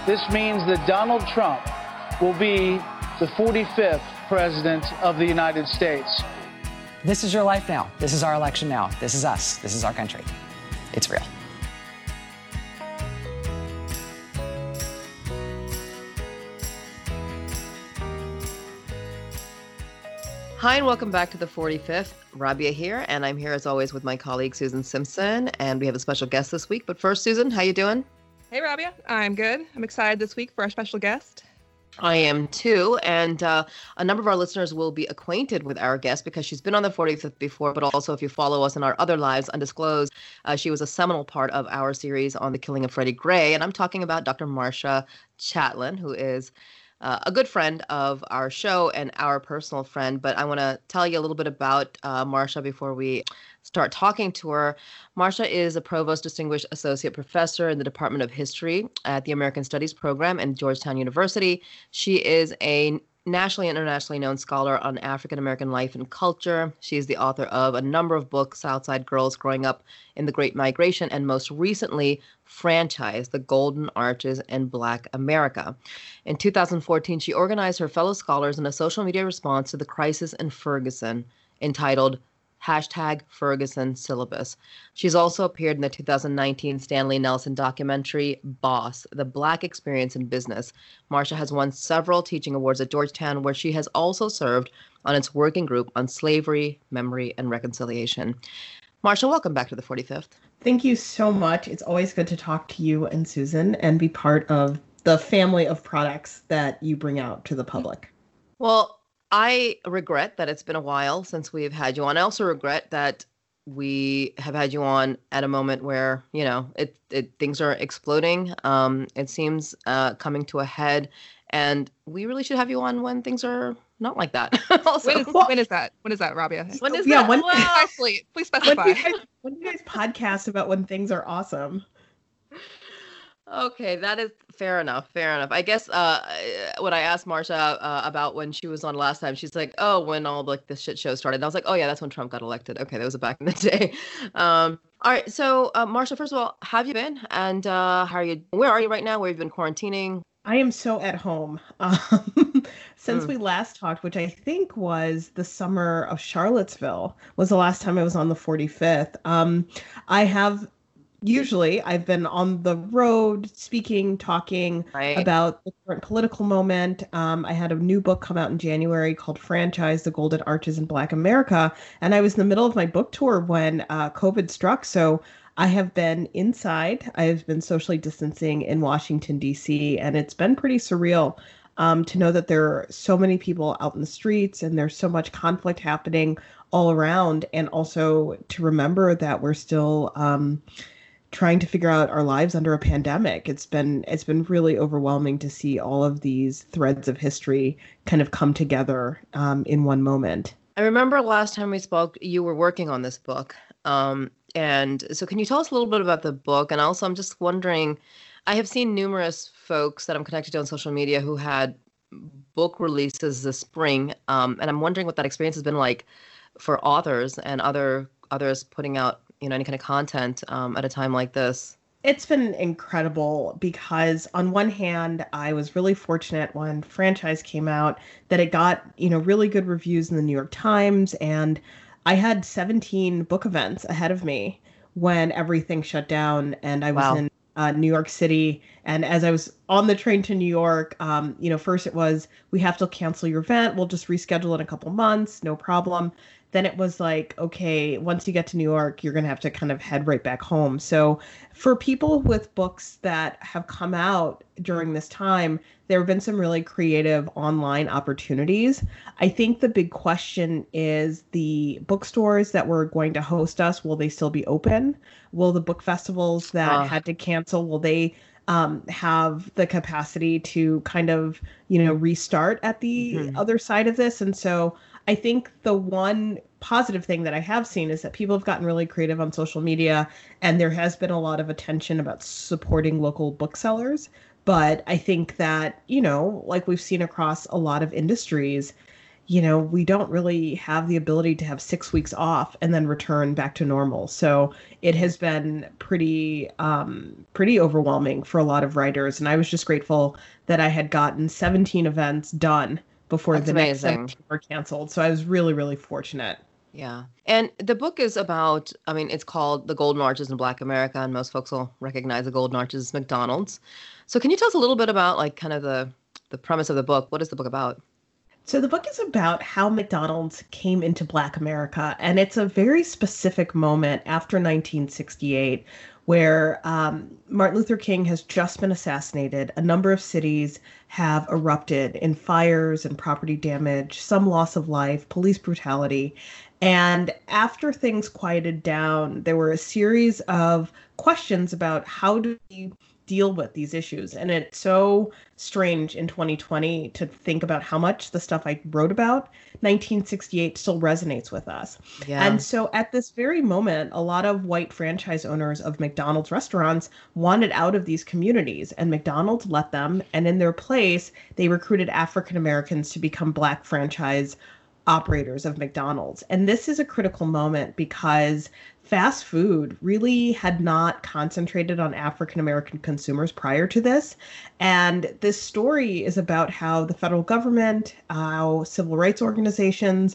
This means that Donald Trump will be the 45th president of the United States. This is your life now. This is our election now. This is us. This is our country. It's real. Hi, and welcome back to the 45th. Rabia here, and I'm here as always with my colleague Susan Simpson, and we have a special guest this week. But first, Susan, how you doing? Hey, Rabia. I'm good. I'm excited this week for our special guest. I am too, and a number of our listeners will be acquainted with our guest because she's been on the 45th before, but also if you follow us in our other lives, Undisclosed, she was a seminal part of our series on the killing of Freddie Gray, and I'm talking about Dr. Marcia Chatelain, who is a good friend of our show and our personal friend. But I want to tell you a little bit about Marcia before we start talking to her. Marcia is a Provost Distinguished Associate Professor in the Department of History at the American Studies Program in Georgetown University. She is a nationally and internationally known scholar on African American life and culture. She is the author of a number of books, Southside Girls Growing Up in the Great Migration, and most recently, Franchise, The Golden Arches in Black America. In 2014, she organized her fellow scholars in a social media response to the crisis in Ferguson entitled #Ferguson Syllabus. She's also appeared in the 2019 Stanley Nelson documentary, Boss, The Black Experience in Business. Marcia has won several teaching awards at Georgetown, where she has also served on its working group on slavery, memory, and reconciliation. Marcia, welcome back to the 45th. Thank you so much. It's always good to talk to you and Susan and be part of the family of products that you bring out to the public. Well, I regret that it's been a while since we've had you on. I also regret that we have had you on at a moment where, you know, things are exploding. It seems coming to a head, and we really should have you on when things are not like that. Also, when is that? When is that, Rabia? When is that? Please specify. When do you guys podcast about when things are awesome? Okay, that is fair enough. I guess when I asked Marcia about when she was on last time, she's like, "Oh, when all like this shit show started." And I was like, "Oh yeah, that's when Trump got elected." Okay, that was back in the day. All right, so Marcia, first of all, how have you been? And how are you? Where are you right now? Where you've been quarantining? I am so at home. Since we last talked, which I think was the summer of Charlottesville, was the last time I was on the 45th. I've been on the road speaking, talking about the current political moment. I had a new book come out in January called Franchise, The Golden Arches in Black America. And I was in the middle of my book tour when COVID struck. So I have been inside. I've been socially distancing in Washington, D.C., and it's been pretty surreal to know that there are so many people out in the streets and there's so much conflict happening all around. And also to remember that we're still trying to figure out our lives under a pandemic. It's been really overwhelming to see all of these threads of history kind of come together in one moment. I remember last time we spoke, you were working on this book. And so can you tell us a little bit about the book? And also, I'm just wondering, I have seen numerous folks that I'm connected to on social media who had book releases this spring. And I'm wondering what that experience has been like for authors and others putting out, you know, any kind of content at a time like this. It's been incredible because on one hand, I was really fortunate when Franchise came out that it got, you know, really good reviews in the New York Times. And I had 17 book events ahead of me when everything shut down. And I was in New York City. And as I was on the train to New York, you know, first it was, we have to cancel your event. We'll just reschedule in a couple months. No problem. Then it was like, okay, once you get to New York, you're going to have to kind of head right back home. So for people with books that have come out during this time, there have been some really creative online opportunities. I think the big question is the bookstores that were going to host us, will they still be open? Will the book festivals that had to cancel, will they have the capacity to kind of, you know, restart at the other side of this? And so I think the one positive thing that I have seen is that people have gotten really creative on social media, and there has been a lot of attention about supporting local booksellers. But I think that, you know, like we've seen across a lot of industries, we don't really have the ability to have 6 weeks off and then return back to normal. So it has been pretty overwhelming for a lot of writers. And I was just grateful that I had gotten 17 events done before That's the next amazing. 17 were canceled. So I was really, really fortunate. Yeah. And the book is about, I mean, it's called The Golden Arches in Black America, and most folks will recognize the Golden Arches as McDonald's. So can you tell us a little bit about like kind of the premise of the book? What is the book about? So the book is about how McDonald's came into Black America, and it's a very specific moment after 1968 where Martin Luther King has just been assassinated. A number of cities have erupted in fires and property damage, some loss of life, police brutality. And after things quieted down, there were a series of questions about how do we deal with these issues. And it's so strange in 2020 to think about how much the stuff I wrote about 1968 still resonates with us. Yeah. And so at this very moment, a lot of white franchise owners of McDonald's restaurants wanted out of these communities, and McDonald's let them. And in their place, they recruited African Americans to become Black franchise operators of McDonald's. And this is a critical moment because fast food really had not concentrated on African American consumers prior to this. And this story is about how the federal government, how civil rights organizations,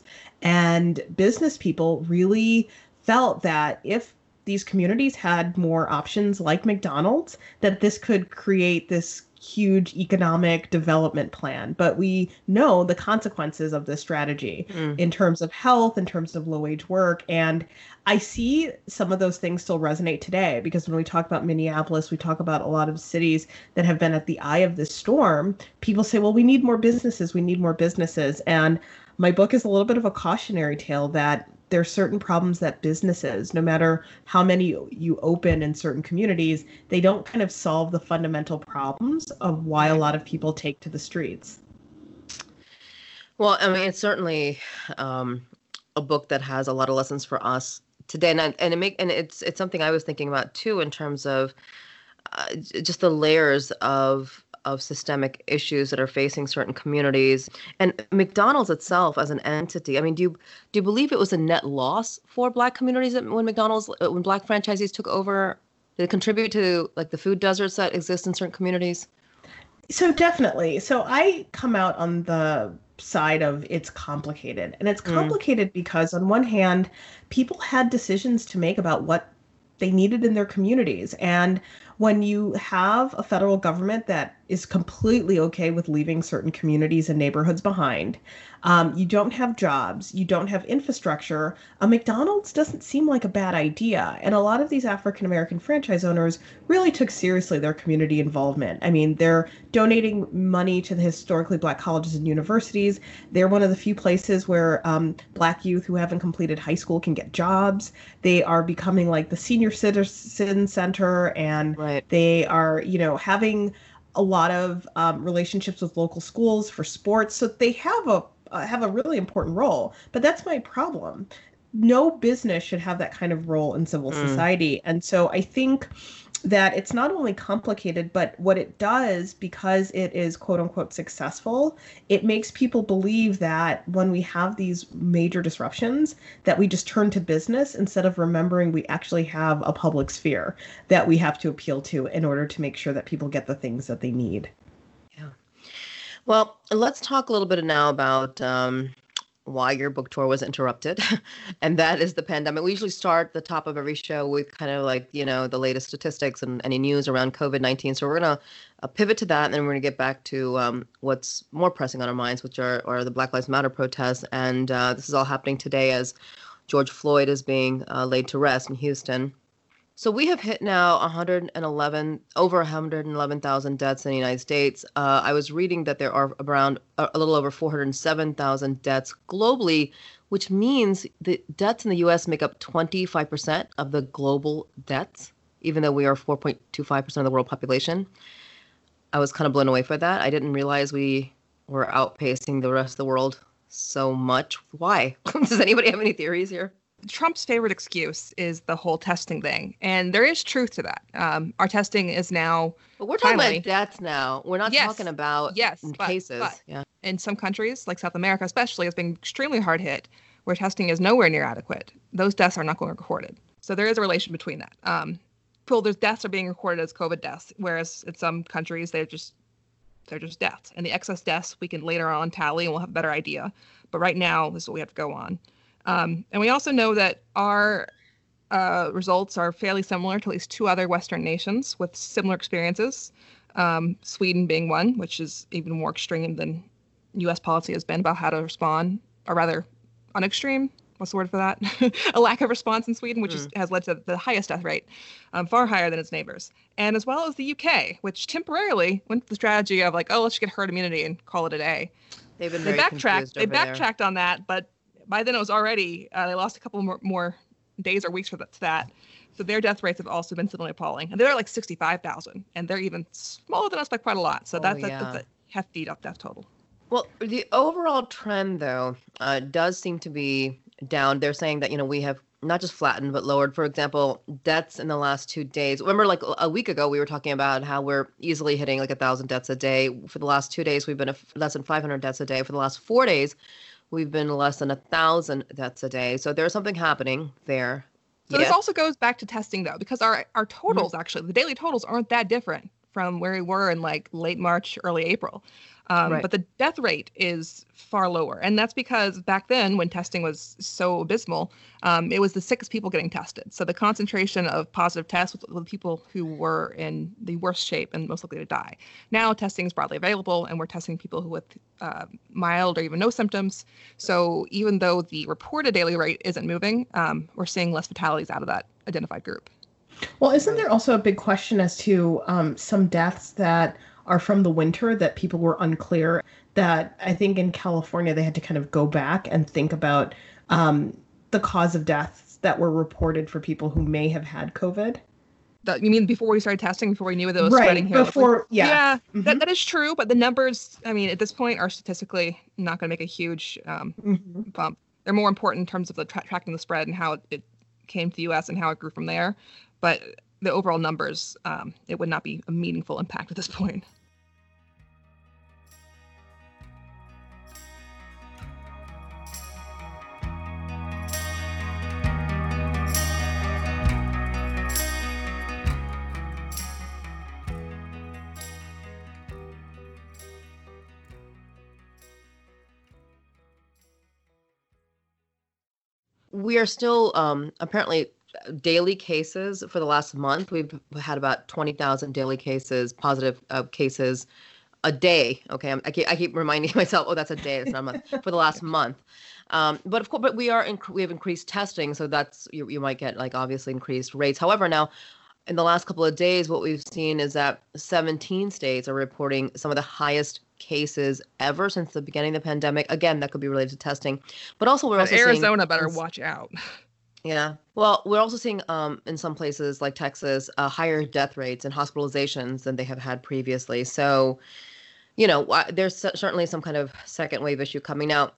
and business people really felt that if these communities had more options like McDonald's, that this could create this huge economic development plan. But we know the consequences of this strategy in terms of health, in terms of low-wage work. And I see some of those things still resonate today, because when we talk about Minneapolis, we talk about a lot of cities that have been at the eye of this storm. People say, well, we need more businesses. We need more businesses. And my book is a little bit of a cautionary tale that there are certain problems that businesses, no matter how many you open in certain communities, they don't kind of solve the fundamental problems of why a lot of people take to the streets. Well, I mean, it's certainly a book that has a lot of lessons for us today, and it's something I was thinking about too in terms of just the layers of systemic issues that are facing certain communities. And McDonald's itself as an entity, I mean, do you believe it was a net loss for Black communities when when Black franchisees took over? Did it contribute to like the food deserts that exist in certain communities? So definitely. So I come out on the side of it's complicated. And it's complicated because on one hand, people had decisions to make about what they needed in their communities. And when you have a federal government that is completely okay with leaving certain communities and neighborhoods behind, you don't have jobs, you don't have infrastructure, a McDonald's doesn't seem like a bad idea. And a lot of these African American franchise owners really took seriously their community involvement. I mean, they're donating money to the historically Black colleges and universities. They're one of the few places where Black youth who haven't completed high school can get jobs. They are becoming like the senior citizen center, and they are, having a lot of relationships with local schools for sports. So they have a really important role. But that's my problem. No business should have that kind of role in civil society. And so I think that it's not only complicated, but what it does, because it is quote unquote successful, it makes people believe that when we have these major disruptions, that we just turn to business instead of remembering we actually have a public sphere that we have to appeal to in order to make sure that people get the things that they need. Yeah. Well, let's talk a little bit now about why your book tour was interrupted, and that is the pandemic. We usually start the top of every show with kind of like, the latest statistics and any news around COVID-19. So we're going to pivot to that, and then we're going to get back to what's more pressing on our minds, which are the Black Lives Matter protests. And this is all happening today as George Floyd is being laid to rest in Houston. So we have hit now over 111,000 deaths in the United States. I was reading that there are around a little over 407,000 deaths globally, which means the deaths in the U.S. make up 25% of the global deaths, even though we are 4.25% of the world population. I was kind of blown away by that. I didn't realize we were outpacing the rest of the world so much. Why? Does anybody have any theories here? Trump's favorite excuse is the whole testing thing, and there is truth to that. Our testing is now. But we're talking finally, about deaths now. We're not talking about cases. But in some countries, like South America especially, has been extremely hard hit, where testing is nowhere near adequate. Those deaths are not going recorded. So there is a relation between that. There's deaths are being recorded as COVID deaths, whereas in some countries they're just deaths. And the excess deaths we can later on tally and we'll have a better idea. But right now, this is what we have to go on. And we also know that our results are fairly similar to at least 2 other Western nations with similar experiences. Sweden being one, which is even more extreme than U.S. policy has been about how to respond, or rather, unextreme. What's the word for that? A lack of response in Sweden, which has led to the highest death rate, far higher than its neighbors. And as well as the UK, which temporarily went with the strategy of like, oh, let's get herd immunity and call it a day. They backtracked on that, but by then it was already, they lost a couple more days or weeks to that. So their death rates have also been similarly appalling. And they're like 65,000, and they're even smaller than us by quite a lot. So that's a hefty death total. Well, the overall trend, though, does seem to be down. They're saying that, we have not just flattened, but lowered. For example, deaths in the last 2 days. Remember, like a week ago, we were talking about how we're easily hitting like 1,000 deaths a day. For the last 2 days, we've been less than 500 deaths a day. For the last 4 days, we've been less than 1,000 deaths a day. So there's something happening there. So this also goes back to testing, though, because our totals, actually, the daily totals aren't that different from where we were in like late March, early April. But the death rate is far lower. And that's because back then, when testing was so abysmal, it was the sickest people getting tested. So the concentration of positive tests with people who were in the worst shape and most likely to die. Now testing is broadly available, and we're testing people who with mild or even no symptoms. So even though the reported daily rate isn't moving, we're seeing less fatalities out of that identified group. Well, isn't there also a big question as to some deaths that are from the winter that people were unclear, that I think in California they had to kind of go back and think about the cause of deaths that were reported for people who may have had COVID? You mean before we started testing, before we knew that it was spreading here? Yeah. Mm-hmm. That is true, but the numbers, I mean, at this point are statistically not going to make a huge bump. They're more important in terms of the tracking the spread and how it came to the U.S. and how it grew from there. But the overall numbers, it would not be a meaningful impact at this point. We are still apparently daily cases for the last month. We've had about 20,000 daily cases, positive cases a day. Okay, I keep reminding myself, oh, that's a day, that's not a month. For the last month. But of course, we have increased testing, so that's you might get like obviously increased rates. However, now in the last couple of days, what we've seen is that 17 states are reporting some of the highest cases ever since the beginning of the pandemic. Again, that could be related to testing, but also we're also Arizona better watch out. Yeah. Well, we're also seeing in some places like Texas higher death rates and hospitalizations than they have had previously. So, there's certainly some kind of second wave issue coming out.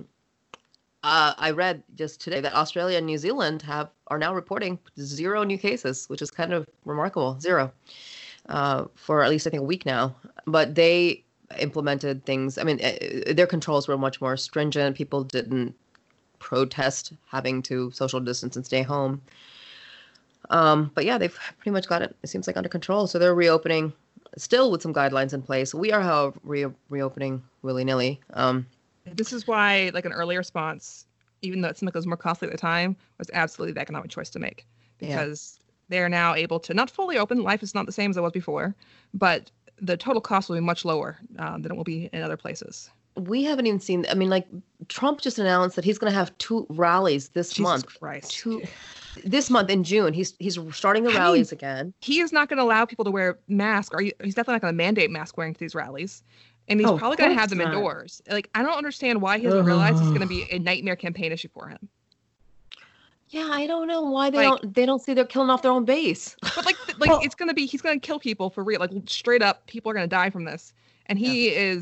I read just today that Australia and New Zealand are now reporting 0 new cases, which is kind of remarkable. 0 for at least I think a week now. But they implemented things. I mean, their controls were much more stringent. People didn't protest having to social distance and stay home. But yeah, they've pretty much got it seems like under control. So they're reopening still with some guidelines in place. We are, however, reopening willy-nilly. This is why like an early response, even though it seemed like it was more costly at the time, was absolutely the economic choice to make, because they are now able to not fully open. Life is not the same as it was before, but the total cost will be much lower than it will be in other places. We haven't even seen, I mean, like Trump just announced that he's going to have 2 rallies this month. Christ. This month in June, he's starting the rallies again. He is not going to allow people to wear masks. He's definitely not going to mandate mask wearing to these rallies. And he's probably going to have them indoors. Like, I don't understand why he hasn't realized it's going to be a nightmare campaign issue for him. Yeah, I don't know why they don't see they're killing off their own base. But he's going to kill people for real. Like, straight up, people are going to die from this. And he is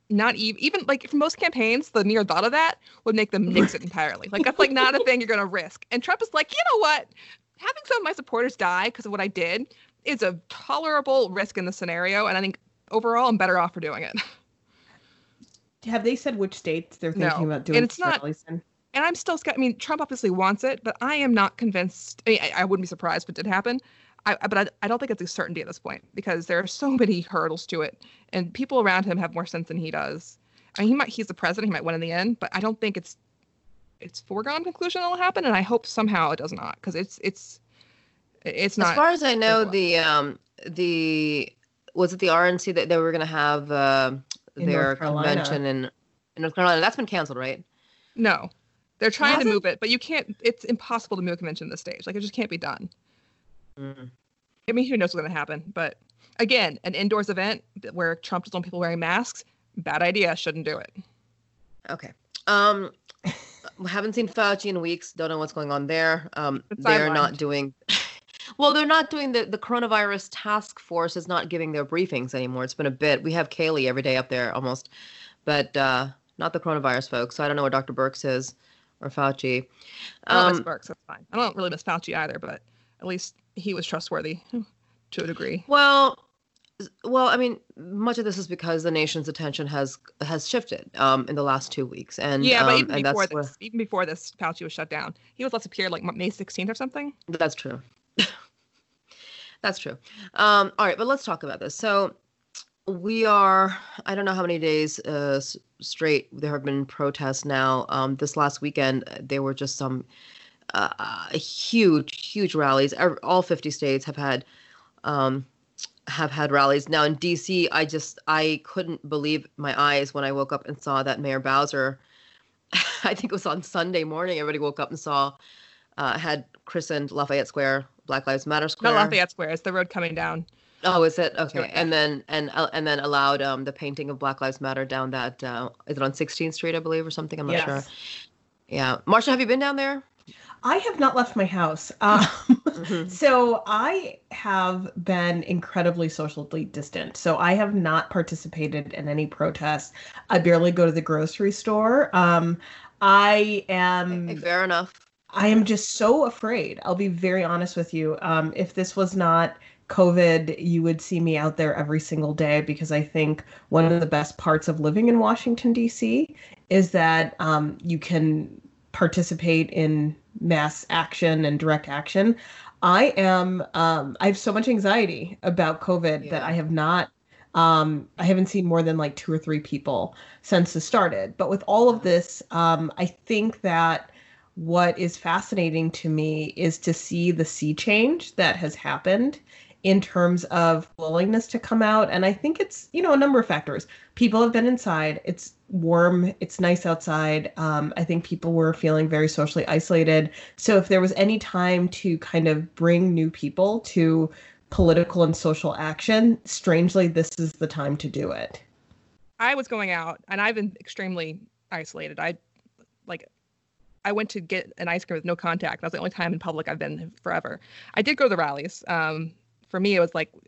not even like for most campaigns, the mere thought of that would make them nix it entirely. Like that's like not a thing you're going to risk. And Trump is like, you know what? Having some of my supporters die because of what I did is a tolerable risk in the scenario. And I think overall I'm better off for doing it. Have they said which states they're thinking about doing? And it's not. And I'm still scared. I mean, Trump obviously wants it, but I am not convinced. I mean, I wouldn't be surprised if it did happen. But I don't think it's a certainty at this point because there are so many hurdles to it, and people around him have more sense than he does. I mean, he's the president. He might win in the end, but I don't think it's foregone conclusion it'll happen. And I hope somehow it does not, because it's not. As far as I know, the was it the RNC that they were going to have their convention in North Carolina? That's been canceled, right? No, they're trying to move it, but you can't. It's impossible to move a convention at this stage. Like it just can't be done. I mean, who knows what's going to happen? But again, an indoors event where Trump doesn't want people wearing masks, bad idea. Shouldn't do it. Okay. Haven't seen Fauci in weeks. Don't know what's going on there. They're not doing. Well, they're not doing the coronavirus task force is not giving their briefings anymore. It's been a bit. We have Kaylee every day up there almost, but not the coronavirus folks. So I don't know where Dr. Birx is or Fauci. I don't miss Birx. That's fine. I don't really miss Fauci either, but at least he was trustworthy to a degree. Well, I mean, much of this is because the nation's attention has shifted in the last 2 weeks, and but even before this, Fauci was shut down. He was last appeared like May 16th or something. That's true. That's true. All right, but let's talk about this. So we are, I don't know how many days straight there have been protests now. This last weekend, there were just some huge rallies. All 50 states have had rallies. Now in DC, I couldn't believe my eyes when I woke up and saw that Mayor Bowser, I think it was on Sunday morning, everybody woke up and saw, had christened Lafayette Square, Black Lives Matter Square. Not Lafayette Square, it's the road coming down. Oh, is it? Okay. Sure. And then allowed the painting of Black Lives Matter down that, is it on 16th Street, I believe, or something? I'm not sure. Yeah. Marsha, have you been down there? I have not left my house. So I have been incredibly socially distant. So I have not participated in any protests. I barely go to the grocery store. I am... Fair enough. I am just so afraid. I'll be very honest with you. If this was not COVID, you would see me out there every single day, because I think one of the best parts of living in Washington, D.C. is that you can participate in mass action and direct action. I have so much anxiety about COVID that I have not, I haven't seen more than like 2 or 3 people since it started. But with all of this, I think that what is fascinating to me is to see the sea change that has happened in terms of willingness to come out. And I think it's, a number of factors. People have been inside. It's warm. It's nice outside. I think people were feeling very socially isolated. So if there was any time to kind of bring new people to political and social action, strangely, this is the time to do it. I was going out and I've been extremely isolated. I went to get an ice cream with no contact. That was the only time in public I've been forever. I did go to the rallies. For me, it was like,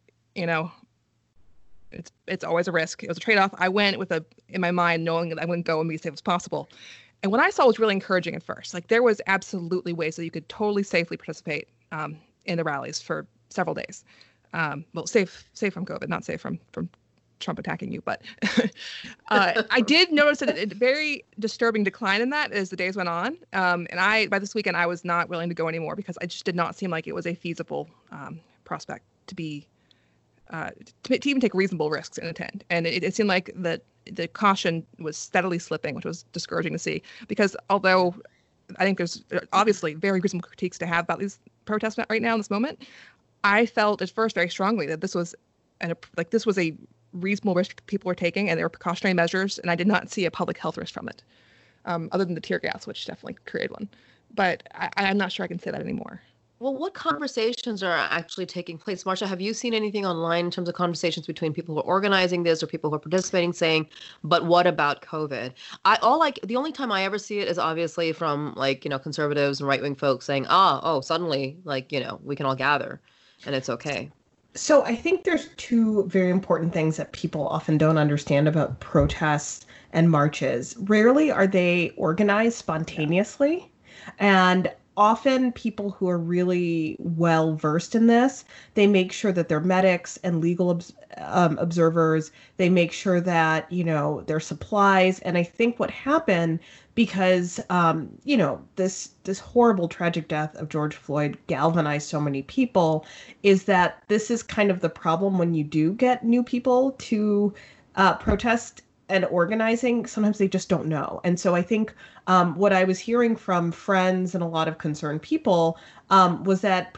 it's always a risk. It was a trade-off. I went in my mind, knowing that I wouldn't go and be as safe as possible. And what I saw was really encouraging at first. Like there was absolutely ways that you could totally safely participate in the rallies for several days. Well, safe from COVID, not safe from Trump attacking you. But I did notice a very disturbing decline in that as the days went on. And by this weekend, I was not willing to go anymore because I just did not seem like it was a feasible prospect to even take reasonable risks and attend. And it seemed like that the caution was steadily slipping, which was discouraging to see, because although I think there's obviously very reasonable critiques to have about these protests right now in this moment, I felt at first very strongly that this was a reasonable risk people were taking, and there were precautionary measures, and I did not see a public health risk from it, other than the tear gas, which definitely created one. But I'm not sure I can say that anymore. Well, what conversations are actually taking place? Marsha, have you seen anything online in terms of conversations between people who are organizing this or people who are participating saying, but what about COVID? The only time I ever see it is obviously from conservatives and right-wing folks saying, suddenly we can all gather and it's okay. So I think there's two very important things that people often don't understand about protests and marches. Rarely are they organized spontaneously. And often people who are really well versed in this, they make sure that they're medics and legal observers. They make sure that, their supplies. And I think what happened, because this horrible tragic death of George Floyd galvanized so many people, is that this is kind of the problem when you do get new people to protest and organizing. Sometimes they just don't know. And so I think what I was hearing from friends and a lot of concerned people was that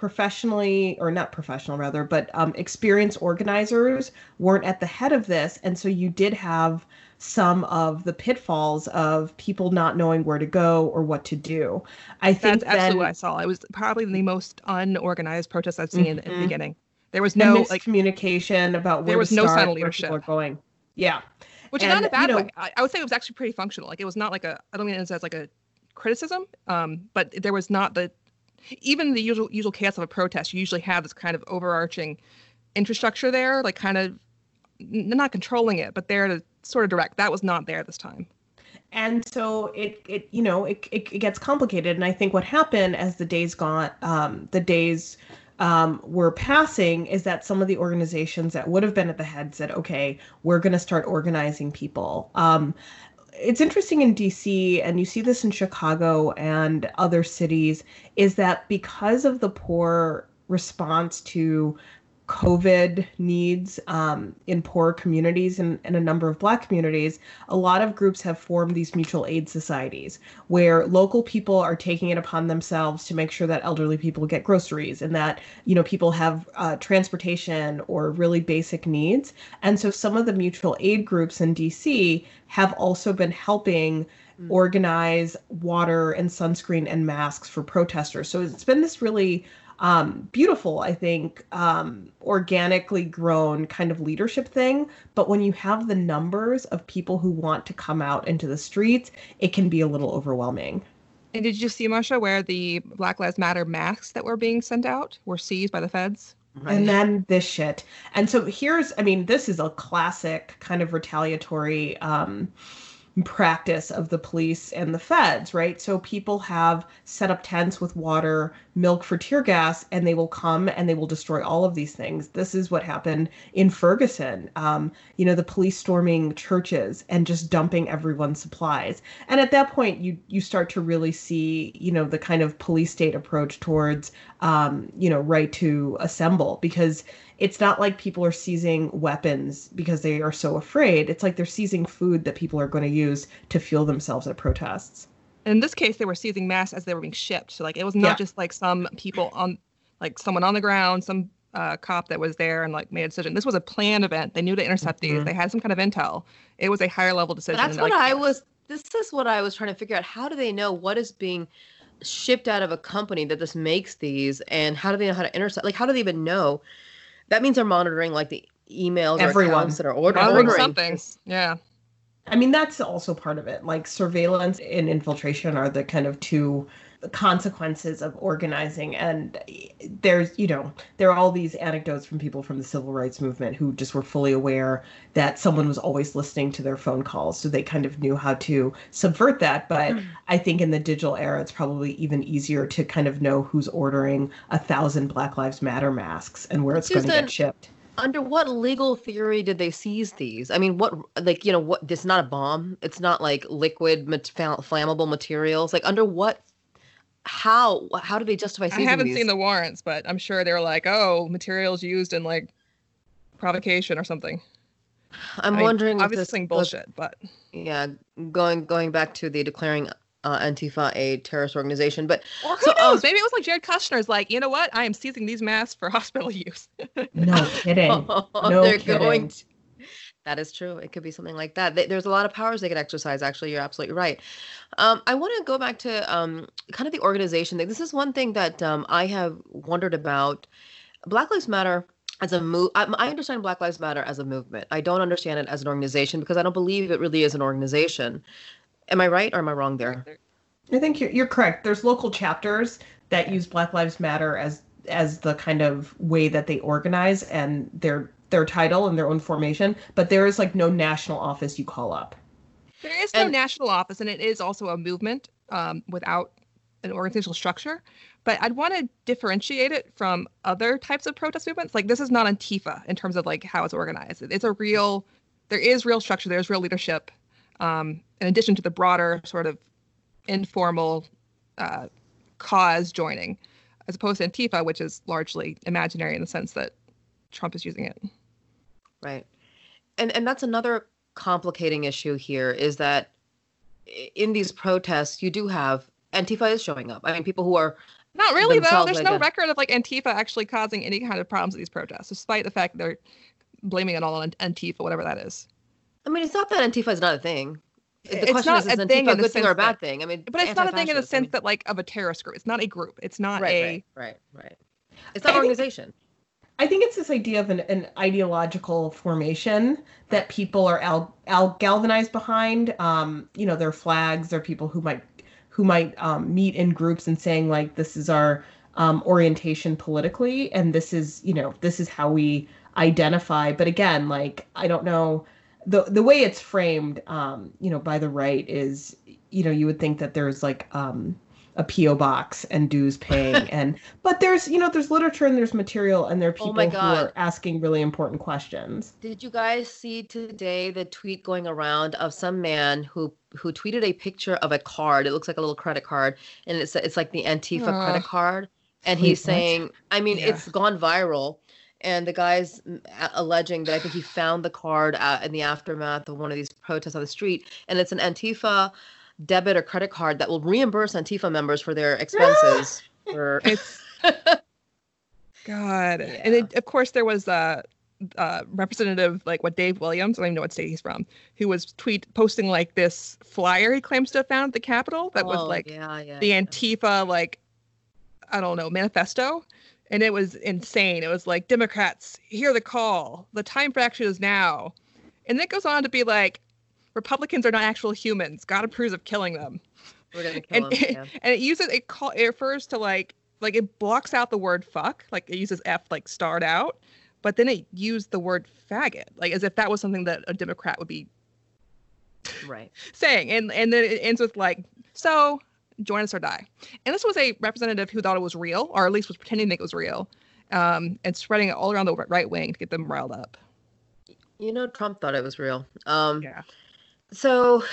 experienced organizers weren't at the head of this. And so you did have some of the pitfalls of people not knowing where to go or what to do. I think that's absolutely what I saw. It was probably the most unorganized protest I've seen at the beginning. There was no communication about where there was to no start, sign of where leadership. people are going. Yeah. Which is not a bad way. I would say it was actually pretty functional. Like, it was not like I don't mean it as like a criticism, but there was not even the usual chaos of a protest. You usually have this kind of overarching infrastructure there, like kind of not controlling it, but there to sort of direct. That was not there this time. And so it gets complicated. And I think what happened as the days were passing is that some of the organizations that would have been at the head said, okay, we're going to start organizing people. It's interesting in DC, and you see this in Chicago and other cities, is that because of the poor response to COVID needs in poor communities and a number of Black communities, a lot of groups have formed these mutual aid societies where local people are taking it upon themselves to make sure that elderly people get groceries and that, people have transportation or really basic needs. And so some of the mutual aid groups in DC have also been helping organize water and sunscreen and masks for protesters. So it's been this really beautiful, I think, organically grown kind of leadership thing. But when you have the numbers of people who want to come out into the streets, it can be a little overwhelming. And did you see, Marsha, where the Black Lives Matter masks that were being sent out were seized by the feds? Right. And then this shit. And so this is a classic kind of retaliatory practice of the police and the feds, right? So people have set up tents with water, milk for tear gas, and they will come and they will destroy all of these things. This is what happened in Ferguson. The police storming churches and just dumping everyone's supplies. And at that point, you start to really see, the kind of police state approach towards, right to assemble, because it's not like people are seizing weapons because they are so afraid. It's like they're seizing food that people are going to use to fuel themselves at protests. In this case, they were seizing masks as they were being shipped. So it was not just like some people someone on the ground, some cop that was there and made a decision. This was a planned event. They knew to intercept these. They had some kind of intel. It was a higher level decision. This is what I was trying to figure out. How do they know what is being shipped out of a company that just makes these, and how do they know how to intercept? How do they even know? That means they're monitoring the emails or accounts that are ordering something. Yeah. I mean, that's also part of it. Surveillance and infiltration are the kind of two consequences of organizing. And there's, there are all these anecdotes from people from the civil rights movement who just were fully aware that someone was always listening to their phone calls. So they kind of knew how to subvert that. But I think in the digital era, it's probably even easier to kind of know who's ordering 1,000 Black Lives Matter masks and where it's going to get shipped. Under what legal theory did they seize these? I mean, what, this is not a bomb. It's not liquid flammable materials. Under what, how do they justify seizing these? I haven't seen the warrants, but I'm sure they were materials used in provocation or something. I'm wondering if this bullshit, but yeah, going back to the declaring Antifa a terrorist organization, but or who knows? Maybe it was Jared Kushner's you know what? I am seizing these masks for hospital use. No kidding. No kidding. That is true. It could be something like that. There's a lot of powers they could exercise. Actually, you're absolutely right. I want to go back to kind of the organization thing. This is one thing that I have wondered about. Black Lives Matter as a move. I understand Black Lives Matter as a movement. I don't understand it as an organization because I don't believe it really is an organization. Am I right or am I wrong there? I think you're correct. There's local chapters that use Black Lives Matter as as the kind of way that they organize and their title and their own formation, but there is like no national office you call up. There is no national office, and it is also a movement without an organizational structure. But I'd want to differentiate it from other types of protest movements. Like, this is not Antifa in terms of like how it's organized. There is real structure, there's real leadership, in addition to the broader sort of informal cause joining, as opposed to Antifa, which is largely imaginary in the sense that Trump is using it. Right. And that's another complicating issue here, is that in these protests, you do have Antifa is showing up. I mean, people who are not really, though. There's no record of like Antifa actually causing any kind of problems at these protests, despite the fact that they're blaming it all on Antifa, whatever that is. I mean, it's not that Antifa is not a thing. The It's question not is a Antifa thing a in the good thing or a sense bad that- thing? I mean, But it's not a thing in the anti-fascist, sense that like of a terrorist group. It's not a group. It's not right. It's not an organization. I think it's this idea of an ideological formation that people are galvanized behind. Their flags. There are people who might meet in groups and saying like, this is our orientation politically, and this is how we identify. But again, like, I don't know, the way it's framed, by the right is, you would think that there's like a PO box and dues paying, but there's literature and there's material and there are people who are asking really important questions. Did you guys see today the tweet going around of some man who tweeted a picture of a card? It looks like a little credit card, and it's like the Antifa credit card, and he's saying, it's gone viral. And the guy's alleging that I think he found the card in the aftermath of one of these protests on the street, and it's an Antifa debit or credit card that will reimburse Antifa members for their expenses. It's God. Yeah. And of course there was a representative, like Dave Williams, I don't even know what state he's from, who was posting like this flyer he claims to have found at the Capitol that was like the Antifa, like, I don't know, manifesto. And it was insane. It was like, Democrats, hear the call. The time for action is now. And then it goes on to be like, Republicans are not actual humans. God approves of killing them. We're gonna kill them. Yeah. And it refers to like it blocks out the word fuck. Like, it uses F like starred out, but then it used the word faggot, like as if that was something that a Democrat would be saying. And then it ends with like, so join us or die. And this was a representative who thought it was real, or at least was pretending to think it was real, and spreading it all around the right wing to get them riled up. Trump thought it was real. Yeah. So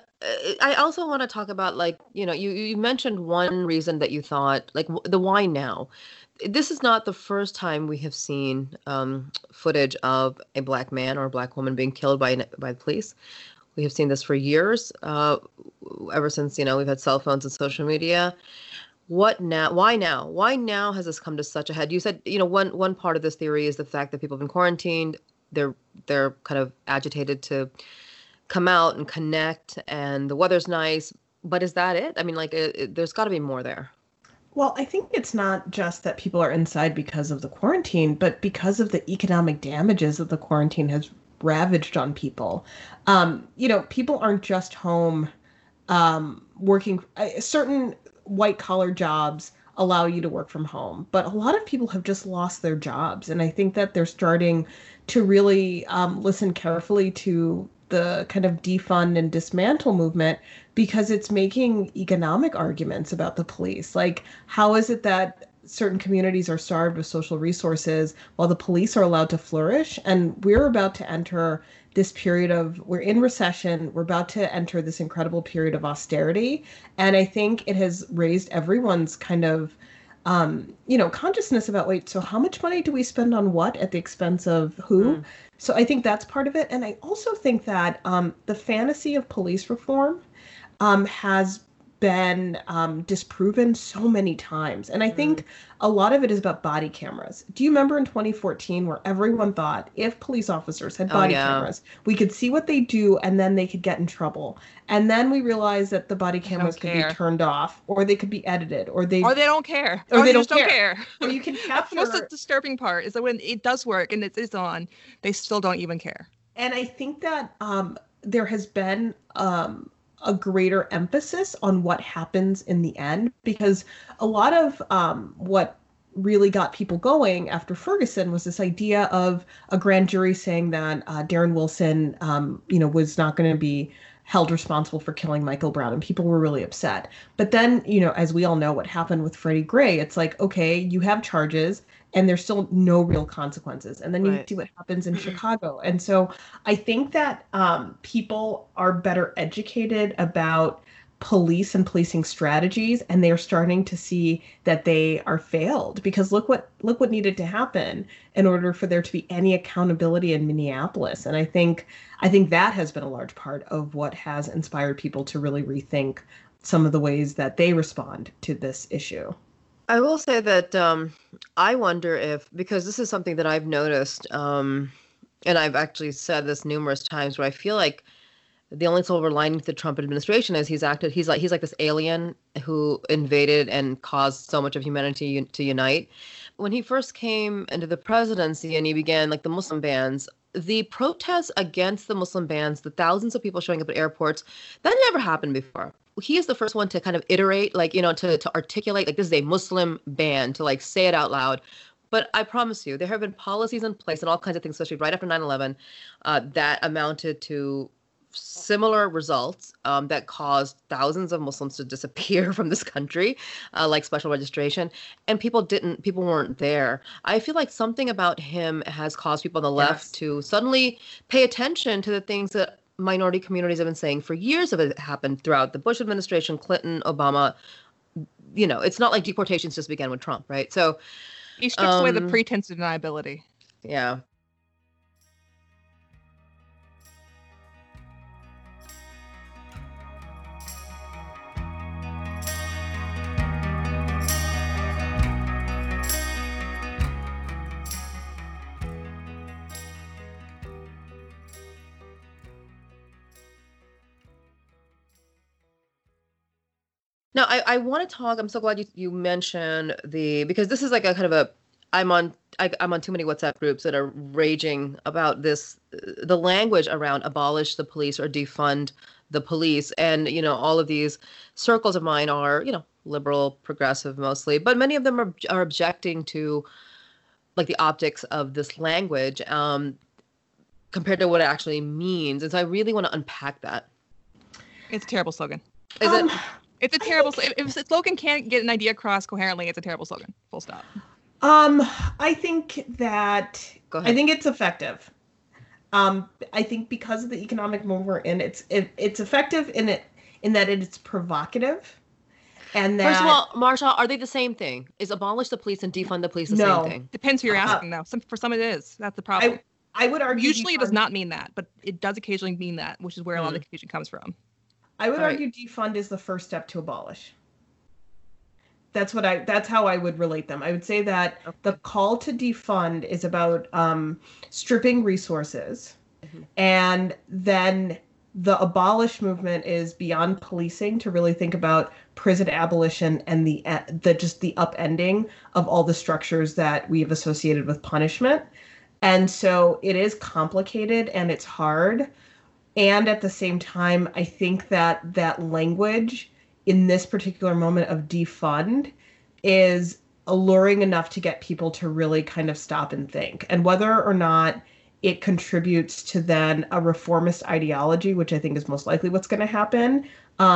I also want to talk about, like, you mentioned one reason that you thought, like, the why now. This is not the first time we have seen footage of a black man or a black woman being killed by the police. We have seen this for years, ever since, we've had cell phones and social media. What now? Why now? Why now has this come to such a head? You said, one part of this theory is the fact that people have been quarantined. They're kind of agitated to come out and connect, and the weather's nice, but is that it? I mean, like, there's got to be more there. Well, I think it's not just that people are inside because of the quarantine, but because of the economic damages that the quarantine has ravaged on people. People aren't just home working. Certain white collar jobs allow you to work from home, but a lot of people have just lost their jobs, and I think that they're starting to really listen carefully to the kind of defund and dismantle movement, because it's making economic arguments about the police. Like, how is it that certain communities are starved of social resources while the police are allowed to flourish? And we're about to enter this period we're in recession. We're about to enter this incredible period of austerity. And I think it has raised everyone's kind of consciousness about, wait, so how much money do we spend on what at the expense of who? So I think that's part of it. And I also think that the fantasy of police reform has been disproven so many times. And I think a lot of it is about body cameras. Do you remember in 2014 where everyone thought if police officers had body cameras, we could see what they do and then they could get in trouble? And then we realized that the body cameras could be turned off, or they could be edited, or they don't care. Or they just don't care. Or you can capture. That's the most disturbing part, is that when it does work and it's on, they still don't even care. And I think that there has been a greater emphasis on what happens in the end, because a lot of what really got people going after Ferguson was this idea of a grand jury saying that Darren Wilson, was not going to be held responsible for killing Michael Brown, and people were really upset. But then, as we all know what happened with Freddie Gray, it's like, okay, you have charges and there's still no real consequences. And then you see what happens in Chicago. And so I think that people are better educated about police and policing strategies, and they're starting to see that they are failed, because look what needed to happen in order for there to be any accountability in Minneapolis. And I think that has been a large part of what has inspired people to really rethink some of the ways that they respond to this issue. I will say that I wonder if, because this is something that I've noticed, and I've actually said this numerous times, where I feel like the only silver lining to the Trump administration is he's like this alien who invaded and caused so much of humanity to unite. When he first came into the presidency and he began like the Muslim bans, the protests against the Muslim bans, the thousands of people showing up at airports, that never happened before. He is the first one to kind of iterate, to articulate, like, this is a Muslim ban, to like say it out loud. But I promise you, there have been policies in place and all kinds of things, especially right after 9/11, that amounted to similar results that caused thousands of Muslims to disappear from this country, like special registration, and people weren't there. I feel like something about him has caused people on the left to suddenly pay attention to the things that minority communities have been saying for years. Have it happened throughout the Bush administration, Clinton, Obama. It's not like deportations just began with Trump, right? So he strips away the pretense of deniability. Yeah. Now, I want to talk. I'm so glad you mentioned because this is like a kind of I'm on too many WhatsApp groups that are raging about this, the language around abolish the police or defund the police. And, all of these circles of mine are, liberal, progressive mostly, but many of them are objecting to like the optics of this language compared to what it actually means. And so I really want to unpack that. It's a terrible slogan. Is it? It's a terrible. If a slogan can't get an idea across coherently, it's a terrible slogan. Full stop. I think it's effective. I think because of the economic moment we're in, it's effective in that it's provocative. And that, first of all, Marsha, are they the same thing? Is abolish the police and defund the police the same thing? Depends who you're asking, though. For some it is. That's the problem. I would argue usually it does not mean that, but it does occasionally mean that, which is where a lot of the confusion comes from. I would argue defund is the first step to abolish. That's how I would relate them. I would say that the call to defund is about stripping resources, and then the abolish movement is beyond policing to really think about prison abolition and the upending of all the structures that we've associated with punishment. And so it is complicated and it's hard. And at the same time, I think that language in this particular moment of defund is alluring enough to get people to really kind of stop and think. And whether or not it contributes to then a reformist ideology, which I think is most likely what's going to happen,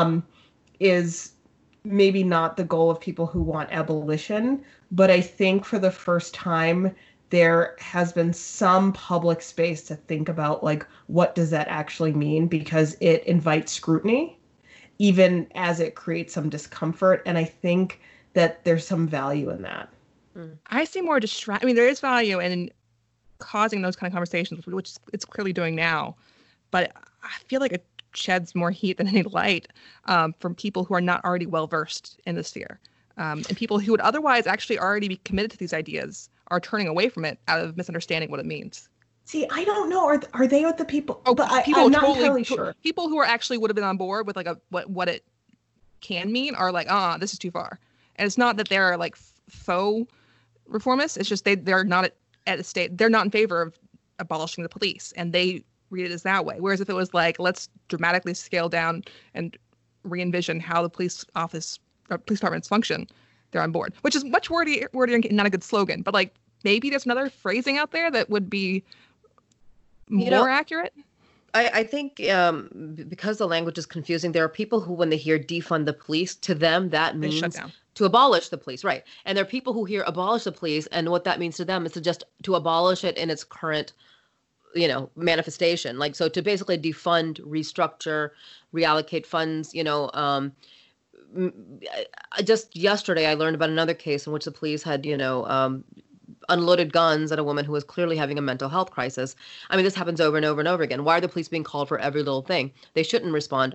is maybe not the goal of people who want abolition. But I think for the first time, there has been some public space to think about, like, what does that actually mean? Because it invites scrutiny, even as it creates some discomfort. And I think that there's some value in that. I see more there is value in causing those kind of conversations, which it's clearly doing now. But I feel like it sheds more heat than any light from people who are not already well-versed in the sphere. And people who would otherwise actually already be committed to these ideas are turning away from it out of misunderstanding what it means. See, I don't know. Are they the people? Oh, but I'm not entirely sure. People who are actually would have been on board with like what it can mean are like, this is too far. And it's not that they're like faux reformists. It's just they're not at a state. They're not in favor of abolishing the police, and they read it as that way. Whereas if it was like, let's dramatically scale down and re-envision how the police departments function, they're on board, which is much wordier and not a good slogan. But like maybe there's another phrasing out there that would be more accurate. I think because the language is confusing, there are people who, when they hear defund the police, to them that means to abolish the police, right? And there are people who hear abolish the police, and what that means to them is to abolish it in its current, manifestation. Like, so to basically defund, restructure, reallocate funds. Just yesterday I learned about another case in which the police had, unloaded guns at a woman who was clearly having a mental health crisis. I mean, this happens over and over and over again. Why are the police being called for every little thing? They shouldn't respond.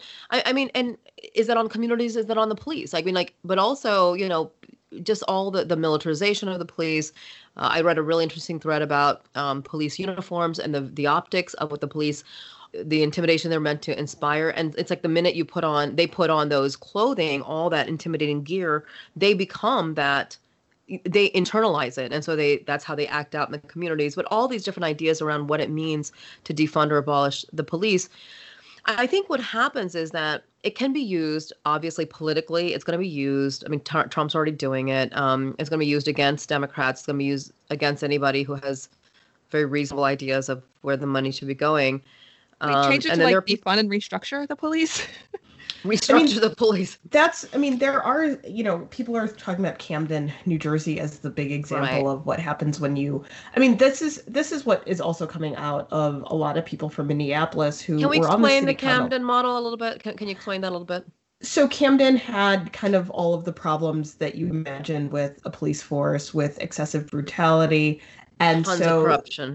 And is that on communities? Is that on the police? But also, just all the militarization of the police. I read a really interesting thread about police uniforms and the optics of what the police, the intimidation they're meant to inspire. And it's like the minute they put on those clothing, all that intimidating gear, they become that. They internalize it. And so that's how they act out in the communities. But all these different ideas around what it means to defund or abolish the police. I think what happens is that it can be used, obviously, politically. It's going to be used. I mean, Trump's already doing it. It's going to be used against Democrats. It's going to be used against anybody who has very reasonable ideas of where the money should be going. Change it to defund and restructure the police. Restructure the police. There are, people are talking about Camden, New Jersey as the big example of what happens when this is what is also coming out of a lot of people from Minneapolis who Can we were on the explain city the Camden model a little bit? Can you explain that a little bit? So Camden had kind of all of the problems that you imagine with a police force, with excessive brutality and tons of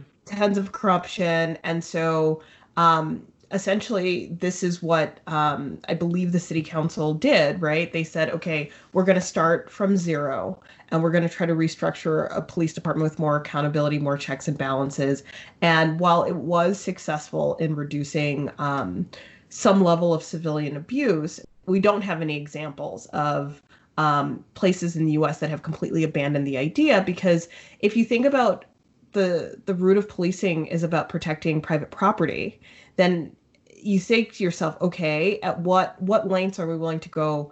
corruption. And so, essentially, this is what I believe the city council did, right? They said, okay, we're going to start from zero and we're going to try to restructure a police department with more accountability, more checks and balances. And while it was successful in reducing some level of civilian abuse, we don't have any examples of places in the U.S. that have completely abandoned the idea, because if you think about the root of policing is about protecting private property, then you say to yourself, okay, at what lengths are we willing to go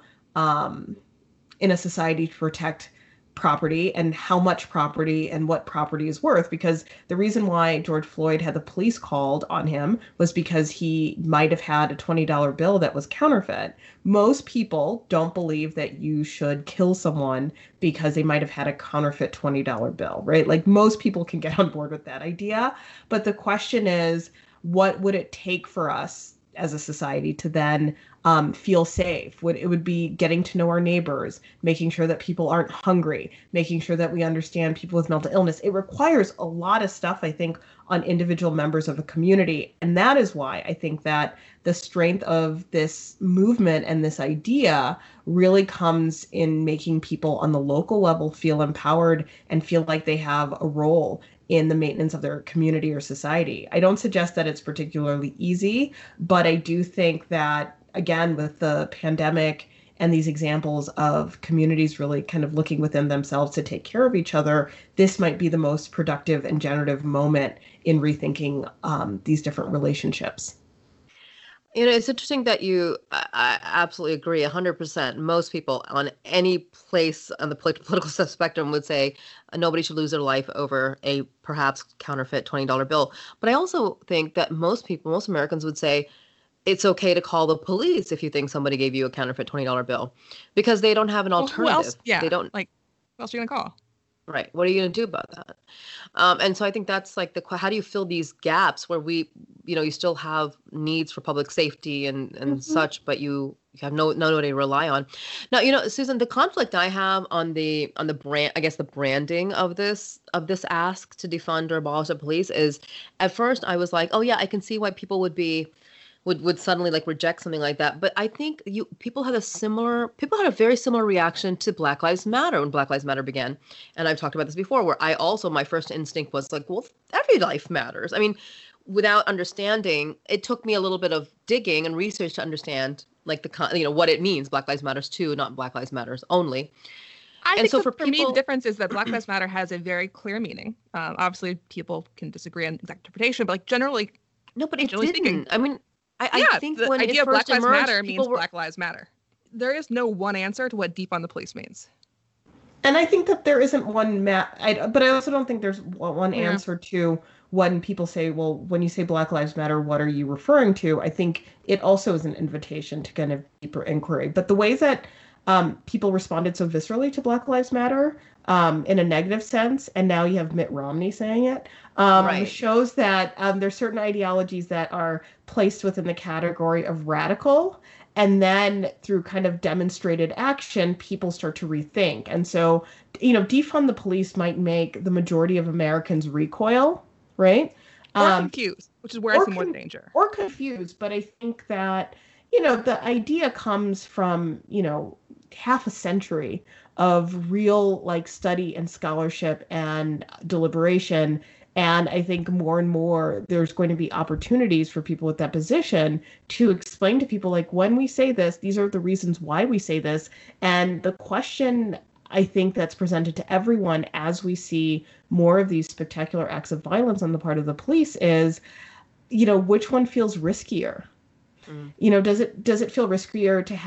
in a society to protect property, and how much property and what property is worth? Because the reason why George Floyd had the police called on him was because he might have had a $20 bill that was counterfeit. Most people don't believe that you should kill someone because they might have had a counterfeit $20 bill, right? Like, most people can get on board with that idea. But the question is, what would it take for us as a society to then feel safe? It would be getting to know our neighbors, making sure that people aren't hungry, making sure that we understand people with mental illness. It requires a lot of stuff, I think, on individual members of a community. And that is why I think that the strength of this movement and this idea really comes in making people on the local level feel empowered and feel like they have a role in the maintenance of their community or society. I don't suggest that it's particularly easy, but I do think that, again, with the pandemic and these examples of communities really kind of looking within themselves to take care of each other, this might be the most productive and generative moment in rethinking these different relationships. It's interesting that I absolutely agree 100%. Most people on any place on the political spectrum would say nobody should lose their life over a perhaps counterfeit $20 bill. But I also think that most Americans would say it's okay to call the police if you think somebody gave you a counterfeit $20 bill, because they don't have an alternative. Who else? Yeah. They don't. Who else are you going to call? Right. What are you going to do about that? And so I think that's like how do you fill these gaps where you still have needs for public safety and such, but you have nobody to rely on. Now, Susan, the conflict I have on the brand, I guess the branding of this ask to defund or abolish the police is, at first I was like, oh yeah, I can see why people would suddenly reject something like that. But I think people had a very similar reaction to Black Lives Matter when Black Lives Matter began. And I've talked about this before, where my first instinct was like, well, every life matters. I mean, without understanding, it took me a little bit of digging and research to understand what it means. Black Lives Matters too, not Black Lives Matters only. I think for me, the difference is that Black Lives Matter has a very clear meaning. Obviously, people can disagree on exact interpretation, but generally, no, but it didn't. Speaking, I mean, I think the when idea it of first Black Lives emerged, Matter means Black Lives Matter. There is no one answer to what defund the police means. And I think that there isn't one but I also don't think there's one answer to when people say, well, when you say Black Lives Matter, what are you referring to? I think it also is an invitation to kind of deeper inquiry. But the ways that people responded so viscerally to Black Lives Matter in a negative sense, and now you have Mitt Romney saying it, shows that there's certain ideologies that are placed within the category of radical. And then through kind of demonstrated action, people start to rethink. And so, defund the police might make the majority of Americans recoil, right? Or confused, which is where I see more danger. Or confused. But I think that, the idea comes from, half a century of real study and scholarship and deliberation. And I think more and more there's going to be opportunities for people with that position to explain to people, when we say this, these are the reasons why we say this. And the question I think that's presented to everyone as we see more of these spectacular acts of violence on the part of the police is, which one feels riskier? Does it feel riskier to